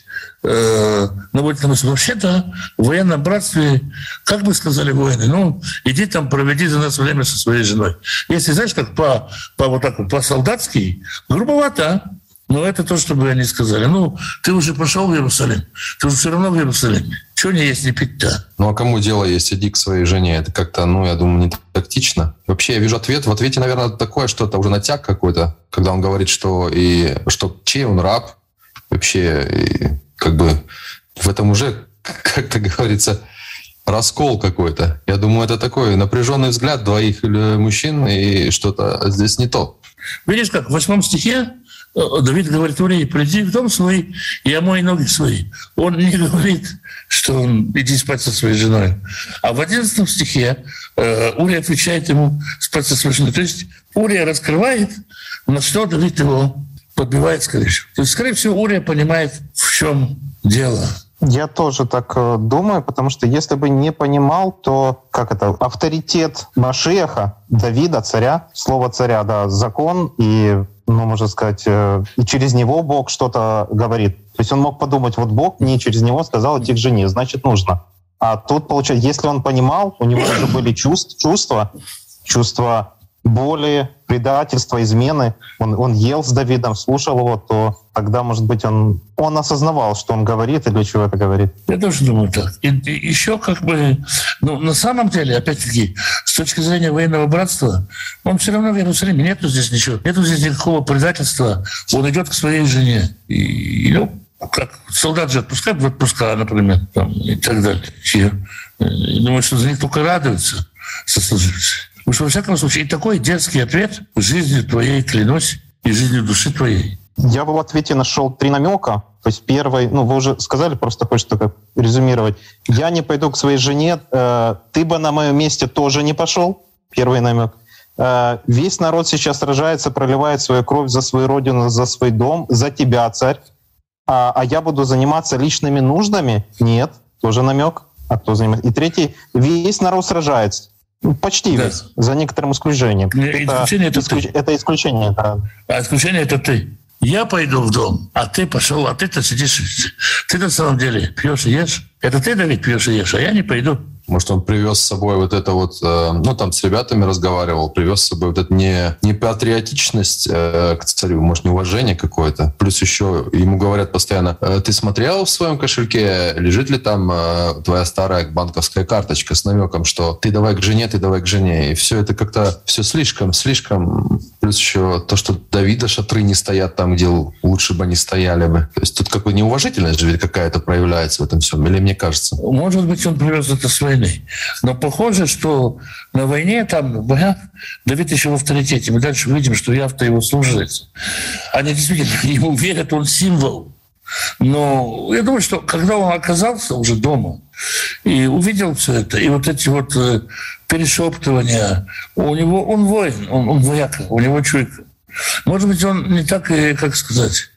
наводит на мысль? Вообще-то в военном братстве, как бы сказали воины, иди там, проведи за нас время со своей женой. Если, знаешь, как по-солдатски, грубовато, но это то, что бы они сказали. Ты уже пошел в Иерусалим, ты уже все равно в Иерусалиме. Чего не есть, не пить-то? А кому дело есть? Иди к своей жене. Это как-то, я думаю, не тактично. Вообще, я вижу ответ. В ответе, наверное, такое что-то уже натяг какой-то, когда он говорит, что чей он раб. Вообще, и как бы в этом уже, как-то говорится, раскол какой-то. Я думаю, это такой напряженный взгляд двоих мужчин, и что-то здесь не то. Видишь, как в 8 стихе Давид говорит: Урии, приди в дом свой и омой ноги свои. Он не говорит, что он иди спать со своей женой. А в 11 стихе Урия отвечает ему спать со своей женой. То есть Урия раскрывает, на что Давид его подбивает, скорее всего. То есть, скорее всего, Урия понимает, в чем дело. Я тоже так думаю, потому что если бы не понимал, то авторитет Машиаха, Давида, царя, слово царя, да, закон, и, можно сказать, и через него Бог что-то говорит. То есть он мог подумать, вот Бог мне через него сказал идти к жене, значит, нужно. А тут, получается, если он понимал, у него уже были чувства боли, предательства, измены. Он ел с Давидом, слушал его, то тогда, может быть, он осознавал, что он говорит и для чего это говорит. Я тоже думаю так. И еще на самом деле, опять-таки, с точки зрения военного братства, он все равно в Иерусалиме. Нету здесь ничего. Нету здесь никакого предательства. Он идет к своей жене. И как солдат же отпускают в отпуска, например, и так далее. И думаю, что за них только радуются сослуживцы. Потому что, во всяком случае, и такой детский ответ: жизнью твоей клянусь и жизнью души твоей. Я в ответе нашел 3 намека. То есть первый, вы уже сказали, просто хочется так резюмировать. Я не пойду к своей жене, ты бы на моем месте тоже не пошел. Первый намек. Весь народ сейчас сражается, проливает свою кровь за свою родину, за свой дом, за тебя, царь. А я буду заниматься личными нуждами? Нет, тоже намек. А кто занимается? И третий, весь народ сражается. Почти весь, за некоторым исключением. Это исключение, да. А исключение — это ты. Я пойду в дом, а ты пошел, а ты-то сидишь. Ты на самом деле пьешь и ешь. Это ты, Давид, пьешь и ешь, а я не пойду. Может, он привез с собой вот это вот, там с ребятами разговаривал, привез с собой вот эту не патриотичность к царю, может, неуважение какое-то. Плюс еще ему говорят постоянно: ты смотрел в своем кошельке, лежит ли там твоя старая банковская карточка с намеком, что ты давай к жене. И все это как-то все слишком. Плюс еще то, что Давида шатры не стоят там, где лучше бы они стояли бы. То есть тут какая неуважительность же ведь какая-то проявляется в этом всем, или мне кажется? Может быть, он привез это с войны. Но похоже, что на войне там Давид еще в авторитете. Мы дальше увидим, что Иоав-то его служится. Они действительно ему верят, он символ. Но я думаю, что когда он оказался уже дома и увидел все это, и вот эти вот перешептывания, он воин, он вояка, у него чуйка. Может быть, он не так,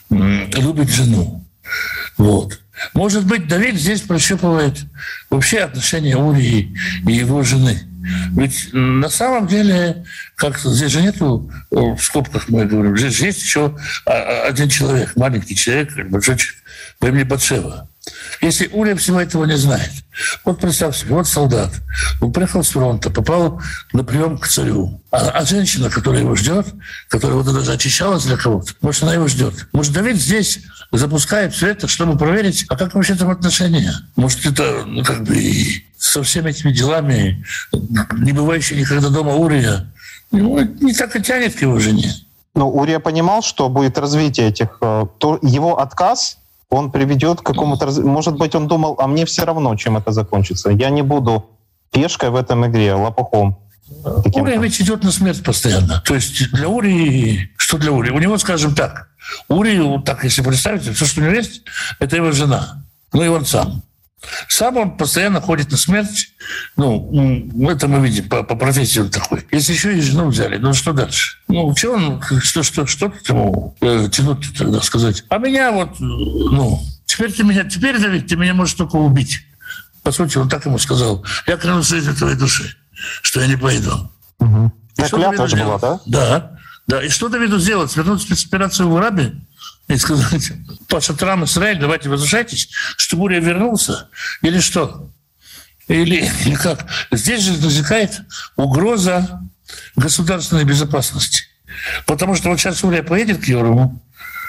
любит жену. Вот. Может быть, Давид здесь прощупывает вообще отношения Урии и его жены. Ведь на самом деле, как здесь же нету, в скобках мы говорим, здесь же есть еще один человек, маленький человек, большой человек по имени Батшева. Если Урия всего этого не знает, вот представь себе, вот солдат, он приехал с фронта, попал на прием к царю, а женщина, которая его ждет, которая вот даже очищалась для кого-то, может, она его ждет. Может, Давид здесь запускает все это, чтобы проверить, а как вообще там отношения? Может, это как бы со всеми этими делами, не бывающий никогда дома Урия, не так и тянет к его жене. Но Урия понимал, что будет развитие этих... То его отказ, он приведет к какому-то... Может быть, он думал, а мне все равно, чем это закончится. Я не буду пешкой в этом игре, лопухом. Урия ведь идет на смерть постоянно. То есть для Урии... Что для Урии? У него, скажем так, Урию, так если представить, все, что у него есть, это его жена. Ну и он сам. Сам он постоянно ходит на смерть. Это мы видим, по профессии он такой. Если еще и жену взяли, что дальше? Что он, что тут ему тянуть тогда сказать? А меня теперь, Давид, ты меня можешь только убить. По сути, он так ему сказал. Я клянусь жизнью твоей души, что я не пойду. Угу. Клятва же была, да? Да. И что Давиду сделать? Свернуть спецоперацию в Арабе? И сказать, по шатрам Израиль, давайте возвращайтесь, чтобы Урия вернулся, или что? Или как? Здесь же возникает угроза государственной безопасности. Потому что вот сейчас Урия поедет к Йораву,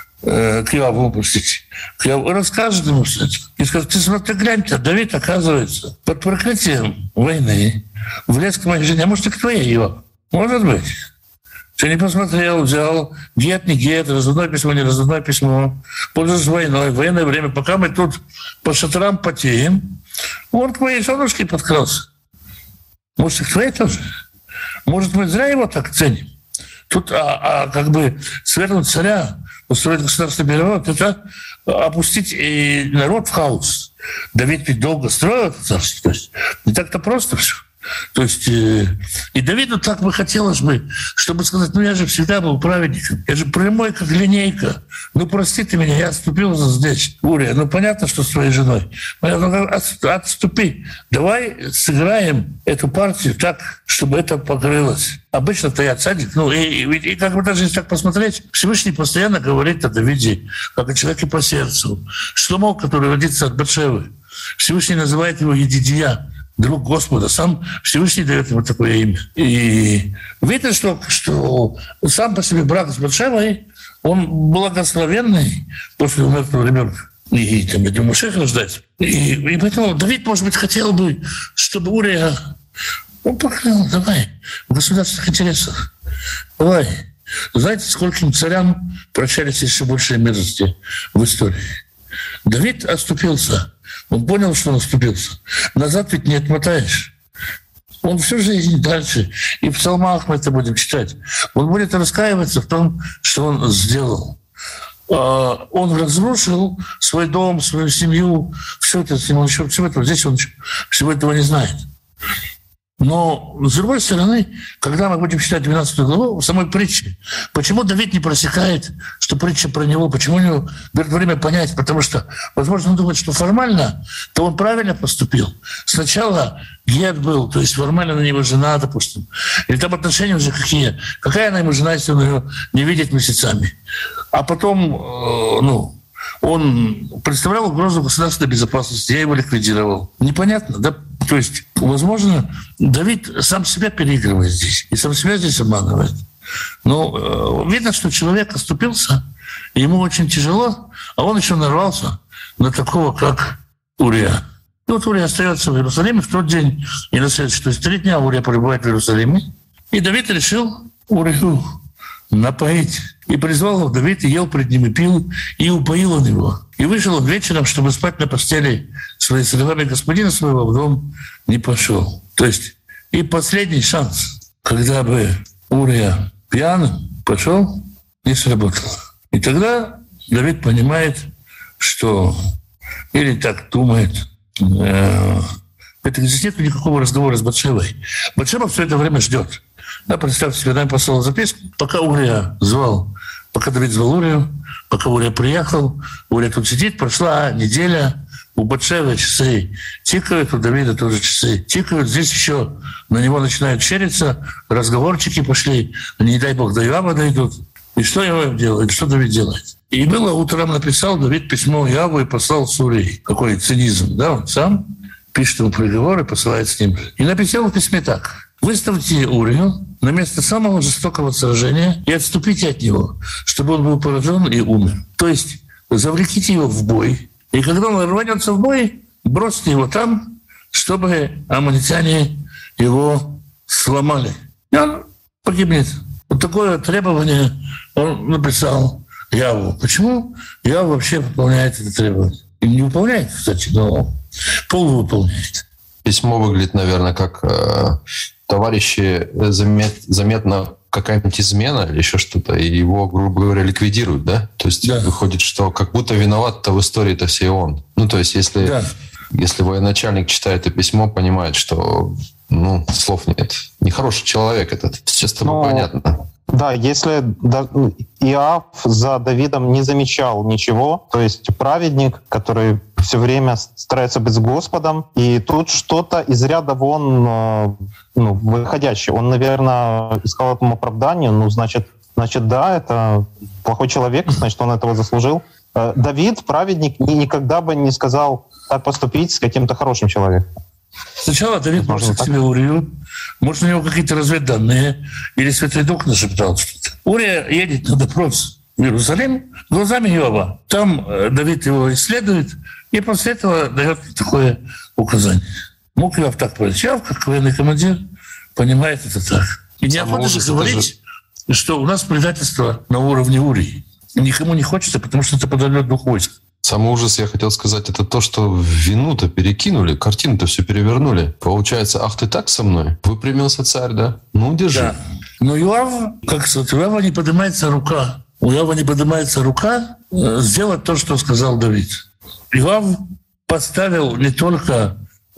расскажет ему все это. И скажет, ты глянь-то, Давид, оказывается, под прикрытием войны влез к моей жене. А может, и к твоей его? Может быть. Ты не посмотрел, взял гет, не гет, разводное письмо, не разводное письмо. Пользуясь войной, военное время, пока мы тут по шатрам потеем, он к моей женушке подкрался. Может, и к твоей тоже? Может, мы зря его так ценим? Тут как бы свергнуть царя, устроить государственный переворот, это опустить народ в хаос. Давид ведь долго строил это царство. То есть не так-то просто все. То есть и Давиду так бы хотелось бы, чтобы сказать, я же всегда был праведником, я же прямой, как линейка. Прости ты меня, я отступился здесь. Урия, понятно, что с твоей женой. Отступи. Давай сыграем эту партию так, чтобы это покрылось. Обычно-то я цадик. И как бы даже если так посмотреть, Всевышний постоянно говорит о Давиде, как о человеке по сердцу. Шломо, который родится от Батшевы, Всевышний называет его Едидия, друг Господа. Сам Всевышний дает ему такое имя. И видно, что сам по себе брак с Батшевой, он благословенный после умертвого ребенка. И там идем Машеха ждать. И поэтому Давид, может быть, хотел бы, чтобы Урия покрыл, давай, в государственных интересах. Давай. Знаете, скольким царям прощались еще большие мерзости в истории? Давид отступился. Он понял, что он отступился. Назад ведь не отмотаешь. Он всю жизнь дальше. И в псалмах мы это будем читать. Он будет раскаиваться в том, что он сделал. Он разрушил свой дом, свою семью. Все это, здесь он всего этого не знает. Но, с другой стороны, когда мы будем читать 12 главу в самой притче, почему Давид не просекает, что притча про него, почему у него берет время понять? Потому что, возможно, он думает, что формально, то он правильно поступил. Сначала гет был, то есть формально на него жена, допустим. Или там отношения уже какие? Какая она ему жена, если он ее не видит месяцами? А потом, он представлял угрозу государственной безопасности, я его ликвидировал. Непонятно, да? То есть, возможно, Давид сам себя переигрывает здесь, и сам себя здесь обманывает. Но видно, что человек оступился, и ему очень тяжело, а он еще нарвался на такого, как Урия. И вот Урия остается в Иерусалиме в тот день и на следующий. То есть 3 дня Урия пребывает в Иерусалиме, и Давид решил Урию напоить. И призвал его Давид, и ел пред ним, и пил, и упоил он его. И вышел он вечером, чтобы спать на постели своей словами господина своего, в дом не пошел. То есть и последний шанс, когда бы Урия пьяным пошел, не сработало. И тогда Давид понимает, что или так думает, здесь нет никакого разговора с Батшевой. Батшева все это время ждет. Представьте себе, она послала записку, пока Урия звал пока Давид звал Урию, пока Урия приехал. Урия тут сидит, прошла неделя. У Батшевы часы тикают, у Давида тоже часы тикают. Здесь еще на него начинают чериться, разговорчики пошли. Не дай бог до Иоава дойдут. И что Иоав делает? Что Давид делает? И было утром написал Давид письмо Иоаву и послал с Урией. Какой цинизм, да? Он сам пишет ему приговор и посылает с ним. И написал в письме так. Выставьте Урию на место самого жестокого сражения и отступите от него, чтобы он был поражен и умер. То есть завлеките его в бой, и когда он рванется в бой, бросьте его там, чтобы аммонитяне его сломали. И он погибнет. Вот такое требование он написал Иоаву. Почему Иоав вообще выполняет это требование? И не выполняет, кстати, но полувыполняет. Письмо выглядит, наверное, как товарищи заметно какая-нибудь измена или еще что-то, и его, грубо говоря, ликвидируют, да? То есть выходит, что как будто виноват-то в истории-то все он. Ну, то есть если военачальник читает это письмо, понимает, что слов нет. Нехороший человек этот. Сейчас это понятно. Да, если Иоав за Давидом не замечал ничего, то есть праведник, который все время старается быть с Господом, и тут что-то из ряда вон выходящее. Он, наверное, искал этому оправдание, значит, да, это плохой человек, значит, он этого заслужил. Давид, праведник, никогда бы не сказал так поступить с каким-то хорошим человеком. Сначала Давид бросил к себе Урию. Может, у него какие-то разведданные, или Святой Дух нашептал что-то. Урия едет на допрос в Иерусалим глазами Иова. Там Давид его исследует, и после этого дает такое указание. Мог Иов так пройти, как военный командир понимает это так. И неохота же говорить, что у нас предательство на уровне Урии. Никому не хочется, потому что это подорвет дух войск. Самый ужас, я хотел сказать, это то, что вину-то перекинули, картину-то все перевернули. Получается, ах ты так со мной? Выпрямился царь, да? Ну, держи. Да. Но Иоав, как сказать, у Иоава не поднимается рука. У Иоава не поднимается рука сделать то, что сказал Давид. Иоав поставил не только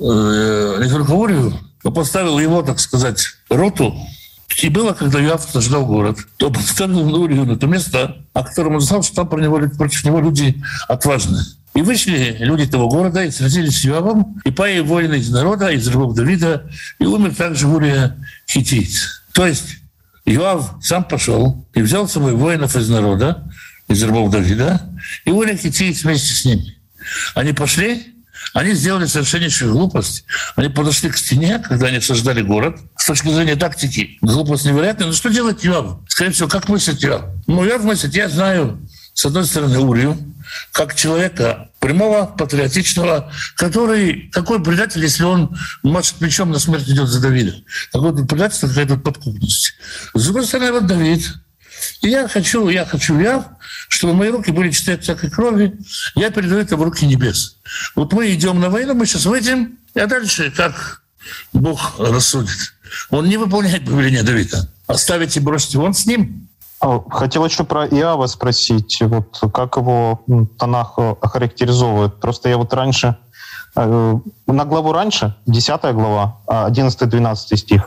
Урию, но поставил его, так сказать, роту. И было, когда Иоав осаждал город, то поставил Урию на то место, о котором он знал, что там против него люди отважные. И вышли люди того города и сразились с Иоавом, и пали воины из народа, из рабов Давида, и умер также Урия хиттиец. То есть Иоав сам пошел и взял с собой воинов из народа, из рабов Давида, и Урия хиттиец вместе с ними. Они пошли, они сделали совершеннейшую глупость. Они подошли к стене, когда они осаждали город. С точки зрения тактики, глупость невероятная. Но что делать Иоав? Скорее всего, как мыслит Иоав? Иоав мыслит, я знаю, с одной стороны, Урию, как человека прямого, патриотичного, который такой предатель, если он машет мечом, на смерть идет за Давида. Такое тут предательство, какая тут подкупность. С другой стороны, вот Давид. И я хочу, чтобы мои руки были чисты от всякой крови. Я передаю это в руки небес. Вот мы идем на войну, мы сейчас выйдем, а дальше как Бог рассудит. Он не выполняет повеление Давида. Оставить и бросить, он с ним. Хотел еще про Иова спросить, вот как его Танах охарактеризовывает. Просто я вот раньше, на главу раньше, 10 глава, 11-12 стих,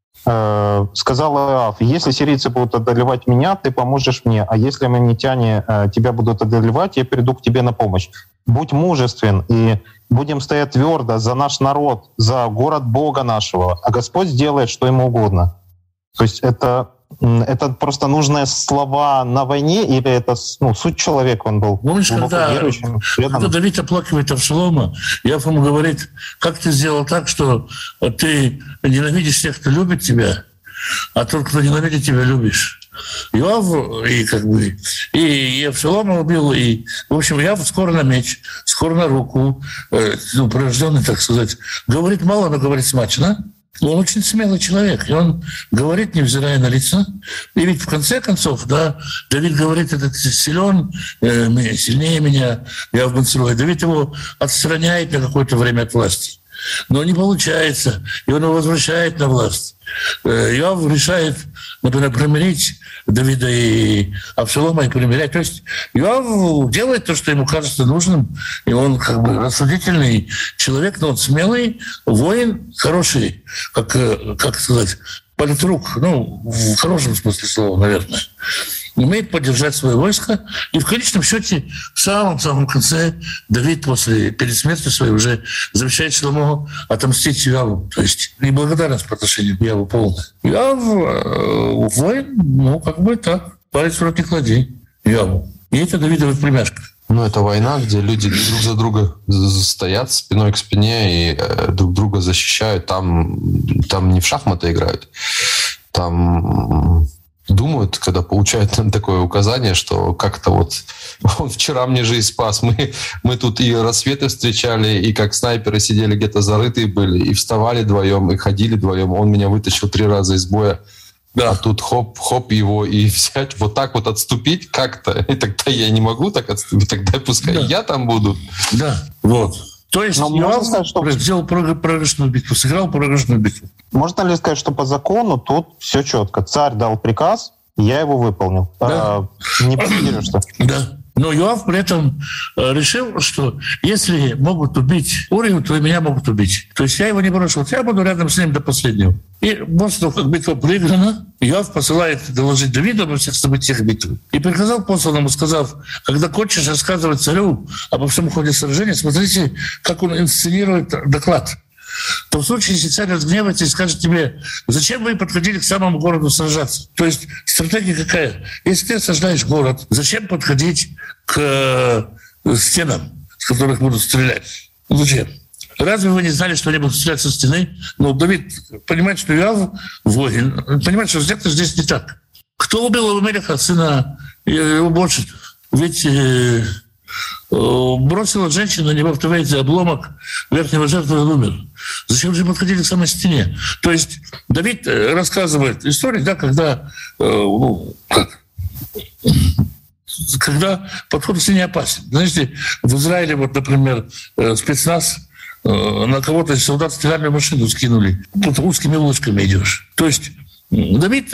сказал Иоав: если сирийцы будут одолевать меня, ты поможешь мне, а если аммонитяне тебя будут одолевать, я приду к тебе на помощь. Будь мужествен, и будем стоять твердо за наш народ, за город Бога нашего, а Господь сделает, что ему угодно. То есть это просто нужные слова на войне, или это суть человека, он был глубоко верующим? Когда Давид оплакивает Авшалома, Иоав ему говорит: как ты сделал так, что ты ненавидишь тех, кто любит тебя, а тот, кто ненавидит тебя, любишь. Иоав и Авшалома убил, и, в общем, Иоав скоро на меч, скоро на руку, прирожденный, так сказать. Говорит мало, но говорит смачно. Он очень смелый человек, и он говорит, невзирая на лица. И ведь в конце концов, Давид говорит: этот силен, сильнее меня, Иоав бен Цруа. Давид его отстраняет на какое-то время от власти. Но не получается, и он его возвращает на власть. Иоав решает, например, примирить Давида и Авшалома, и примирять. То есть Иоав делает то, что ему кажется нужным, и он рассудительный человек, но он смелый, воин, хороший, как сказать, политрук, в хорошем смысле слова, наверное. умеет поддержать свое войско. И в конечном счете, в самом конце Давид перед смертью своей уже завещает Шломогу отомстить Йоаву. То есть неблагодарность по отношению к Йоаву полная. Йоав воин, так, палец в рот не клади Йоаву. И это Давидова племяшка. Это война, где люди друг за друга стоят спиной к спине и друг друга защищают. Там не в шахматы играют. Там думают, когда получают такое указание, что как-то он вчера мне жизнь спас. Мы тут и рассветы встречали, и как снайперы сидели где-то зарытые были, и вставали вдвоем, и ходили вдвоем. Он меня вытащил 3 раза из боя. Да, тут хоп его и взять, так отступить как-то. И тогда я не могу так отступить, тогда пускай я там буду. Да, То есть Йоав сделал проигрышную битву, сыграл проигрышную битву. Можно ли сказать, что по закону тут все четко? Царь дал приказ, я его выполнил. Да. Не поверю, что... Да. Но Йоав при этом решил, что если могут убить Урию, то и меня могут убить. То есть я его не брошу. Я буду рядом с ним до последнего. И после того, как битва проиграна, Йоав посылает доложить Давиду обо всех событиях битвы. И приказал посланному, сказав, когда кончишь рассказывать царю обо всем ходе сражения, смотрите, как он инсценирует доклад. То в случае, если царь разгневается и скажет тебе, зачем вы подходили к самому городу сражаться? То есть стратегия какая? Если ты осаждаешь город, зачем подходить к стенам, с которых будут стрелять? Зачем? Разве вы не знали, что они будут стрелять со стены? Давид понимает, что Йоав воин, понимает, что где-то здесь не так. Кто убил Авимелеха, сына его больше? Ведь... бросила женщина, не в автовете, обломок верхнего жертвы, и умер. Зачем же подходили к самой стене? То есть Давид рассказывает историю, когда подход к стене опасен. Знаете, в Израиле, например, спецназ на кого-то из солдат стиральную машину скинули. Тут узкими улочками идешь. То есть Давид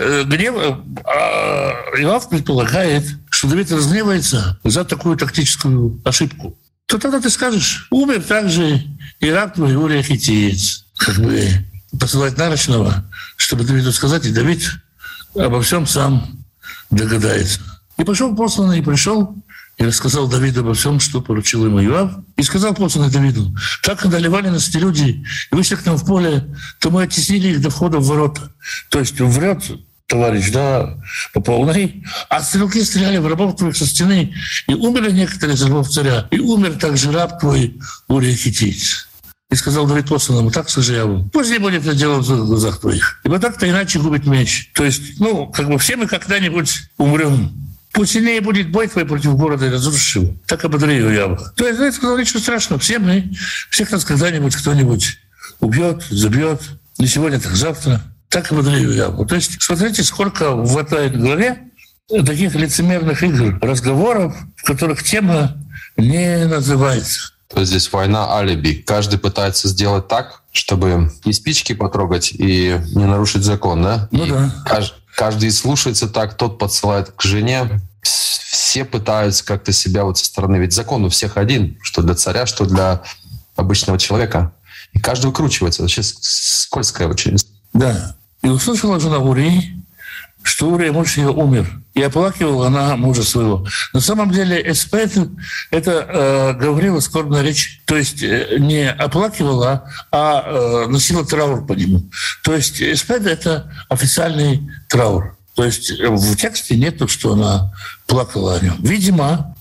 Йоав предполагает, что Давид разгневается за такую тактическую ошибку. То тогда ты скажешь, умер также и раб твой Урия хиттиец. Посылать нарочного, чтобы Давиду сказать, и Давид обо всем сам догадается. И пошел посланный, и пришел, и рассказал Давиду обо всем, что поручил ему Йоав. И сказал посланный Давиду, как одолевали нас эти люди, и вышли к нам в поле, то мы оттеснили их до входа в ворота. То есть врет товарищ, по полной. А стрелки стреляли в рабов твоих со стены, и умерли некоторые из рабов царя, и умер также раб твой Урия хиттиец. И сказал Давид посланному, так скажи Йоаву, пусть не будет это дело в глазах твоих, ибо так-то иначе губит меч. То есть, все мы когда-нибудь умрем. Пусть сильнее будет бой твой против города и разрушишь его. Так ободри Йоава. То есть, Давид сказал, ничего страшного, всех нас когда-нибудь кто-нибудь убьет, забьет. Не сегодня, так завтра. Так ободри Йоаву. То есть, смотрите, сколько в этой главе таких лицемерных игр, разговоров, в которых тема не называется. То есть здесь война алиби. Каждый пытается сделать так, чтобы и спички потрогать, и не нарушить закон, да? Да. Каждый слушается так, тот подсылает к жене. Все пытаются как-то себя со стороны. Ведь закон у всех один, что для царя, что для обычного человека. И каждый выкручивается. Вообще скользкая очень. Да. И услышала жена Урии, что Урия, муж ее, умер. И оплакивала она мужа своего. На самом деле эспед — это говорила скорбная речь. То есть не оплакивала, а носила траур по нему. То есть эспед — это официальный траур. То есть в тексте нету, что она плакала о нем. Видимо,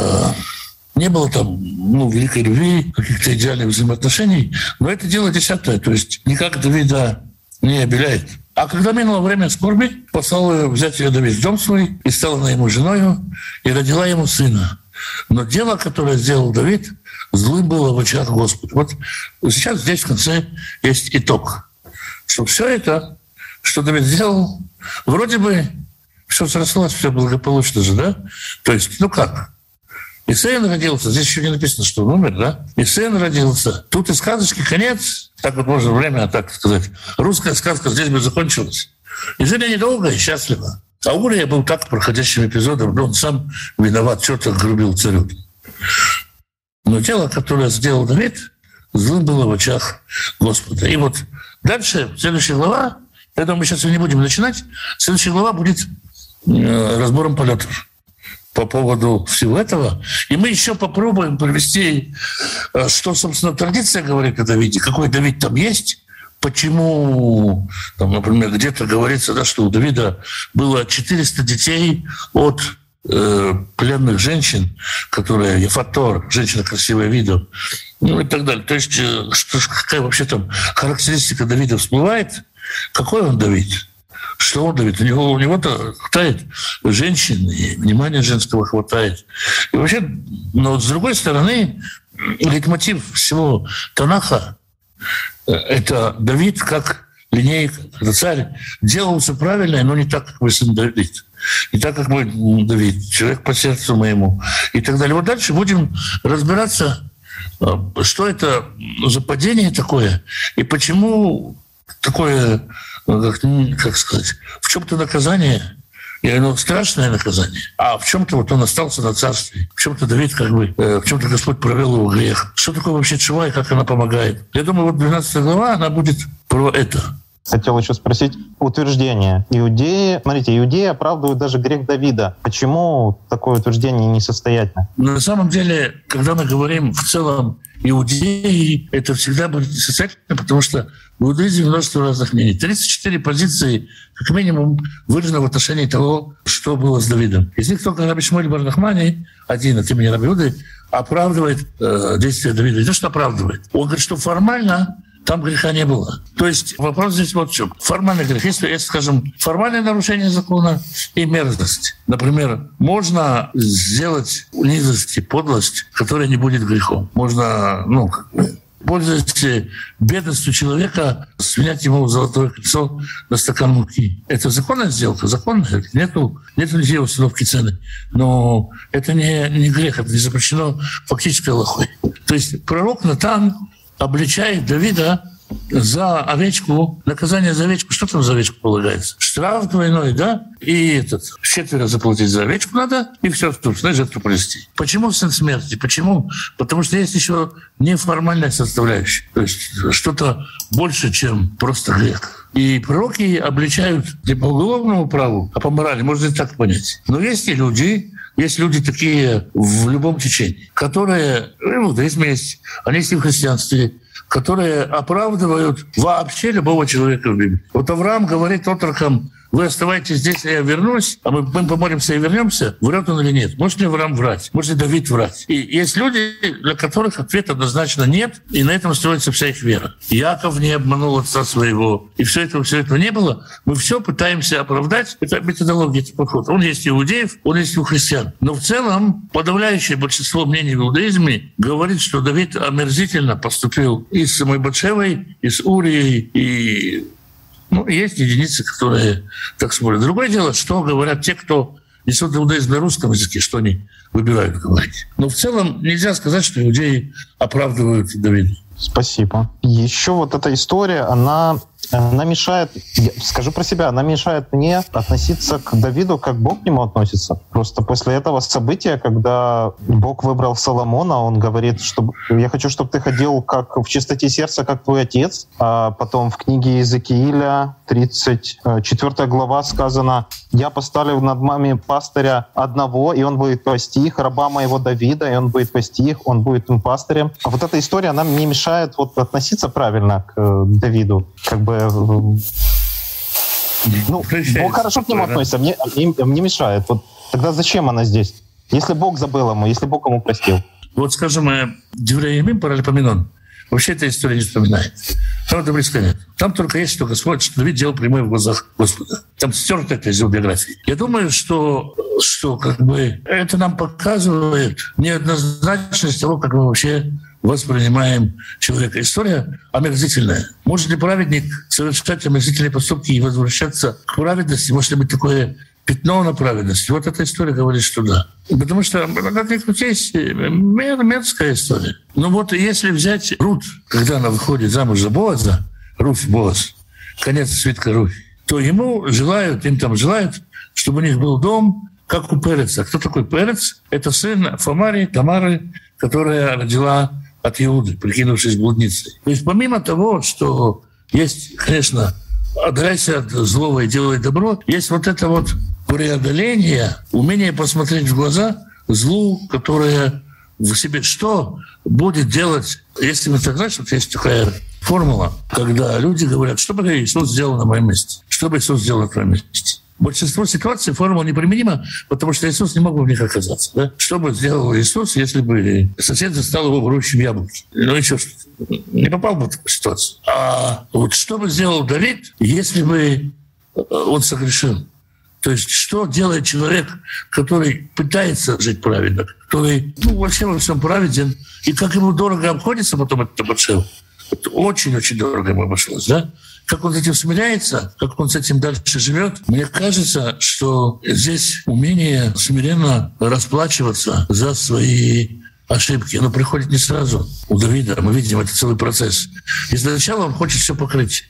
не было там великой любви, каких-то идеальных взаимоотношений, но это дело десятое. То есть никак Давида не обеляет. А когда минуло время скорби, послал ее взять ее Давид в дом свой, и стала она ему женою, и родила ему сына. Но дело, которое сделал Давид, злым было в очах Господа. Сейчас здесь в конце есть итог. Что все это, что Давид сделал, вроде бы все срослось, все благополучно же, да? То есть, как? И сын родился, здесь еще не написано, что он умер, да? И сын родился. Тут и сказочки конец, так можно время, так сказать. Русская сказка здесь бы закончилась. И жили недолго и счастливо. А Урия был так проходящим эпизодом, он сам виноват, что-то грубил царю. Но дело, которое сделал Давид, злым было в очах Господа. И дальше, следующая глава, я думаю, мы сейчас не будем начинать, следующая глава будет разбором полетов по поводу всего этого. И мы еще попробуем провести, что, собственно, традиция говорит о Давиде, какой Давид там есть, почему, там, например, где-то говорится, да, что у Давида было 400 детей от пленных женщин, которые Ефатор, женщина красивая виду, ну и так далее. То есть какая вообще там характеристика Давида всплывает, какой он Давид? Что он Давид? У него-то хватает женщин, и внимания женского хватает. И вообще, но вот с другой стороны, лейтмотив всего Танаха — это Давид как линейка, это царь. Делал все правильно, но не так, как мой сын Давид. Не так, как мой Давид, человек по сердцу моему. И так далее. Вот дальше будем разбираться, что это за падение такое, и почему такое, как сказать, в чем-то наказание, и оно страшное наказание, а в чем-то вот он остался на царстве, в чем-то Давид в чем-то Господь провел его грех. Что такое вообще тшува и как она помогает? Я думаю, вот 12 глава, она будет про это. Хотел еще спросить утверждение. Иудеи оправдывают даже грех Давида. Почему такое утверждение несостоятельно? На самом деле, когда мы говорим в целом иудеи, это всегда будет несостоятельно, потому что в иудаизме множество разных мнений. 34 позиции, как минимум, выражены в отношении того, что было с Давидом. Из них только Раби Шмуэль бар Нахмани, один от имени Раби Иуды, оправдывает действия Давида. Не то, что оправдывает. Он говорит, что формально там греха не было. То есть вопрос здесь вот в чем. Формальный грех. Если, скажем, формальное нарушение закона и мерзость. Например, можно сделать низость и подлость, которая не будет грехом. Можно, пользуясь бедностью человека, сменять ему золотое кольцо на стакан муки. Это законная сделка? Законная. Нету нигде установки цены. Но это не грех, это не запрещено фактической алахой. То есть пророк Натан обличает Давида за овечку, наказание за овечку. Что там за овечку полагается? Штраф двойной, да? И 4 заплатить за овечку надо, и все, знаешь, жертву принести. Почему сын смерти? Почему? Потому что есть еще неформальная составляющая. То есть что-то больше, чем просто грех. И пророки обличают не по уголовному праву, а по морали. Можно и так понять. Но есть люди такие в любом течении, которые, в иудаизме есть, они есть и в христианстве, которые оправдывают вообще любого человека в Библии. Вот Авраам говорит отрокам: вы оставайтесь здесь, а я вернусь, а мы помолимся и вернемся, врет он или нет. Может ли Авраам врать? Может ли Давид врать? И есть люди, для которых ответ однозначно нет, и на этом строится вся их вера. Яков не обманул отца своего, и все этого не было. Мы все пытаемся оправдать. Это методология, это подход. Он есть и у иудеев, он есть и у христиан. Но в целом подавляющее большинство мнений в иудаизме говорит, что Давид омерзительно поступил и с самой Батшевой, и с Урией, и есть единицы, которые так смотрят. Другое дело, что говорят те, кто несут иудаизм на русском языке, что они выбирают говорить. Но в целом нельзя сказать, что иудеи оправдывают Давида. Спасибо. Еще вот эта история, она мешает, скажу про себя, она мешает мне относиться к Давиду, как Бог к нему относится. Просто после этого события, когда Бог выбрал Соломона, он говорит, что я хочу, чтобы ты ходил как в чистоте сердца, как твой отец. А потом в книге Иезекииля, 34 глава, сказано: «Я поставлю над вами пастыря одного, и он будет пасти их, раба моего Давида, и он будет пасти их, он будет им пастырем». А вот эта история, она мне мешает относиться правильно к Давиду. Бог хорошо к нему относится, мне мешает. Вот тогда зачем она здесь? Если Бог забыл ему, если Бог ему простил. Вот, скажем, Деврей Ямим Паралипоменон. Вообще эта история не вспоминает. Там близко нет. Там только есть, что Господь, что Давид делал прямой в глазах Господа. Там стерто это из его биографии. Я думаю, что это нам показывает неоднозначность того, как мы вообще воспринимаем человека. История омерзительная. Может ли праведник совершать омерзительные поступки и возвращаться к праведности? Может ли быть такое пятно на праведности? Вот эта история говорит, что да. Потому что, как ни крути, есть мерзкая история. Но вот если взять Рут, когда она выходит замуж за Боаза, Боаз, конец свитка Руфь, то им там желают, чтобы у них был дом, как у Переца. Кто такой Перец? Это сын Фамари, Тамары, которая родила от Иуды, прикинувшись блудницей. То есть помимо того, что есть, конечно, отдалься от злого и делай добро, есть вот это вот преодоление, умение посмотреть в глаза злу, которое в себе. Что будет делать, если мы так, знаешь, вот есть такая формула, когда люди говорят, что бы Иисус сделал на моем месте? Что бы Иисус сделал на твоем месте? В большинстве ситуаций формула неприменима, потому что Иисус не мог бы в них оказаться. Да? Что бы сделал Иисус, если бы сосед застал его ворующим яблоки? Ну еще что-то. Не попал бы в такую ситуацию. А вот что бы сделал Давид, если бы он согрешил? То есть что делает человек, который пытается жить правильно, который вообще во всем праведен, и как ему дорого обходится потом это Батшева? Очень-очень дорого ему обошлось, да? Как он с этим смиряется, как он с этим дальше живет, мне кажется, что здесь умение смиренно расплачиваться за свои ошибки. Оно приходит не сразу. У Давида мы видим, это целый процесс. И сначала он хочет все покрыть.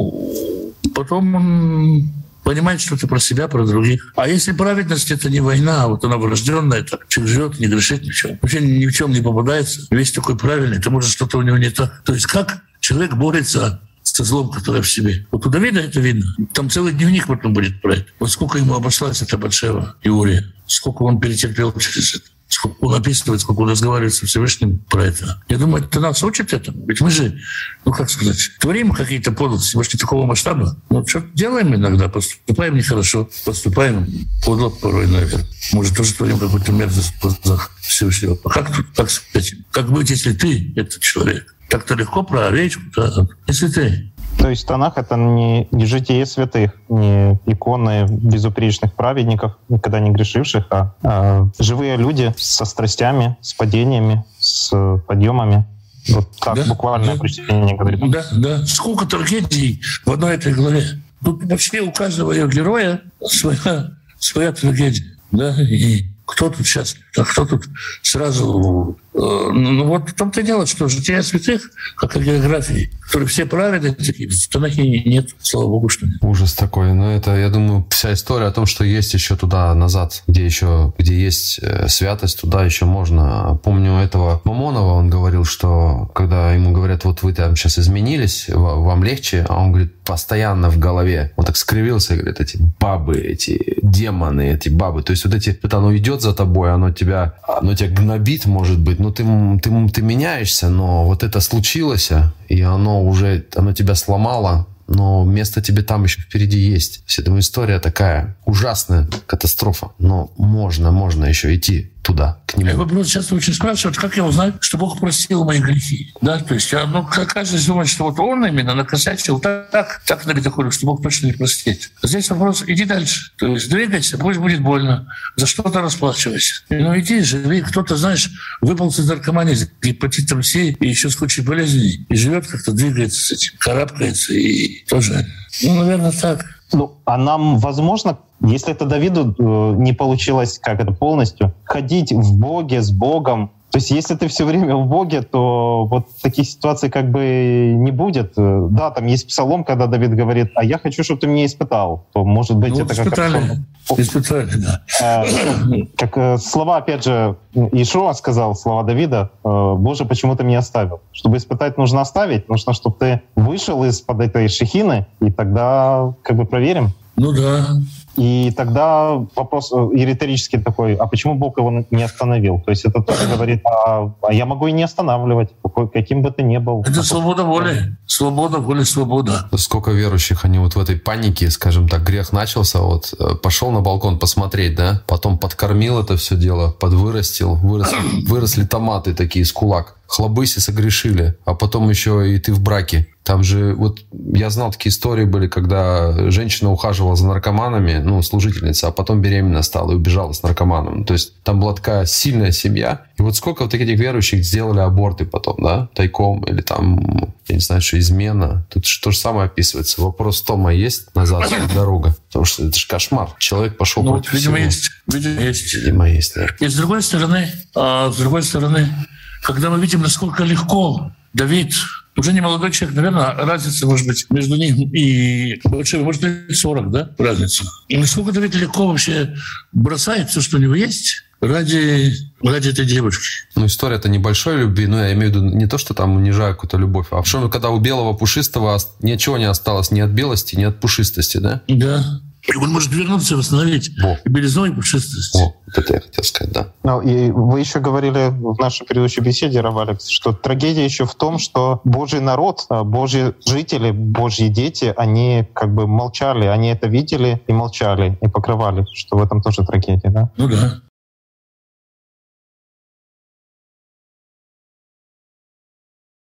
Потом он понимает что-то про себя, про других. А если праведность — это не война, а вот она врожденная, так человек живет, не грешит ни в чем. Вообще ни в чем не попадается. Весь такой правильный, то может что-то у него не так. То есть как человек борется со злом, которое в себе. Вот у Давида это видно. Там целый дневник потом будет про это. Вот сколько ему обошлась эта Батшева и Урия. Сколько он перетерпел через это. Сколько он описывает, сколько он разговаривает со Всевышним про это. Я думаю, это нас учит этому. Ведь мы же, творим какие-то подлости, может, не такого масштаба. Что делаем иногда, поступаем нехорошо, поступаем подло порой, наверное. Может, тоже творим какую-то мерзость в глазах Всевышнего. А как с этим? Как быть, если ты этот человек? Так-то легко про овечку, да, если ты. То есть Танах — это не житие святых, не иконы безупречных праведников, никогда не грешивших, а живые люди со страстями, с падениями, с подъемами. Вот так, да, буквальное прочтение говорит. Да. Сколько трагедий в одной этой главе. Тут почти у каждого ее героя своя трагедия. Да? И кто тут счастлив, а кто тут сразу... вот в том-то и дело, что жития святых, как и географии, которые все праведные такие, в Танахе нет, слава Богу, что нет. Ужас такой. Но это, я думаю, вся история о том, что есть еще туда назад, где есть святость, туда еще можно. Помню этого Мамонова, он говорил, что когда ему говорят, вот вы там сейчас изменились, вам легче, а он говорит, постоянно в голове. Он так скривился и говорит, эти бабы, эти демоны, эти бабы. То есть вот это оно идет за тобой, оно тебя гнобит, может быть. Ну, ты меняешься, но вот это случилось, и оно тебя сломало, но место тебе там еще впереди есть. Вся эта история такая ужасная, катастрофа, но можно еще идти туда, к нему. Вопрос часто очень спрашивают, как я узнаю, что Бог простил мои грехи. Да, то есть, каждый думает, что вот он именно накосячил так на бедокуре, что Бог точно не простит. Здесь вопрос, иди дальше. То есть двигайся, пусть будет больно, за что-то расплачивайся. Иди, живи. Кто-то, знаешь, выполз из наркомании, с гепатитом С и еще с кучей болезней, и живет как-то, двигается с этим, карабкается, и тоже, наверное, так. А нам возможно, если это Давиду не получилось, полностью, ходить в Боге, с Богом? То есть если ты все время в Боге, то вот таких ситуаций не будет. Да, там есть псалом, когда Давид говорит, а я хочу, чтобы ты меня испытал. То, может быть, это испытали, да. Как слова, опять же, Иешуа сказал, слова Давида, «Боже, почему ты меня оставил?» Чтобы испытать, нужно оставить. Нужно, чтобы ты вышел из-под этой шехины, и тогда проверим. Да. И тогда вопрос и риторический такой, а почему Бог его не остановил? То есть это тоже говорит, а я могу и не останавливать, каким бы ты ни был. Это свобода воли. Свобода воли, свобода. Сколько верующих, они вот в этой панике, скажем так, грех начался, пошел на балкон посмотреть, да, потом подкормил это все дело, подвырастил, выросли томаты такие с кулак. Хлобыси согрешили, а потом еще и ты в браке. Там же, я знал, такие истории были, когда женщина ухаживала за наркоманами, служительница, а потом беременна стала и убежала с наркоманом. То есть там была такая сильная семья. И сколько таких верующих сделали аборты потом, да, тайком, или там, я не знаю, что измена. Тут то же самое описывается. Вопрос в том, есть назад дорога? Потому что это же кошмар. Человек пошел против всего. Видимо, есть. Да. И с другой стороны, когда мы видим, насколько легко Давид, уже не молодой человек, наверное, разница, может быть, между ним и большой, может быть, 40, да, разница. И насколько Давид легко вообще бросает все, что у него есть, ради этой девушки. История-то небольшой любви, я имею в виду не то, что там унижаю какую-то любовь, а что, когда у белого пушистого ничего не осталось ни от белости, ни от пушистости, да? Да. И он может вернуться и восстановить белизну и пушистость. Вот это я хотел сказать, да. Ну, и вы еще говорили в нашей предыдущей беседе, Рав Алекс, что трагедия еще в том, что Божий народ, Божьи жители, Божьи дети, они как бы молчали, они это видели и молчали, и покрывали, что в этом тоже трагедия, да? Ну да.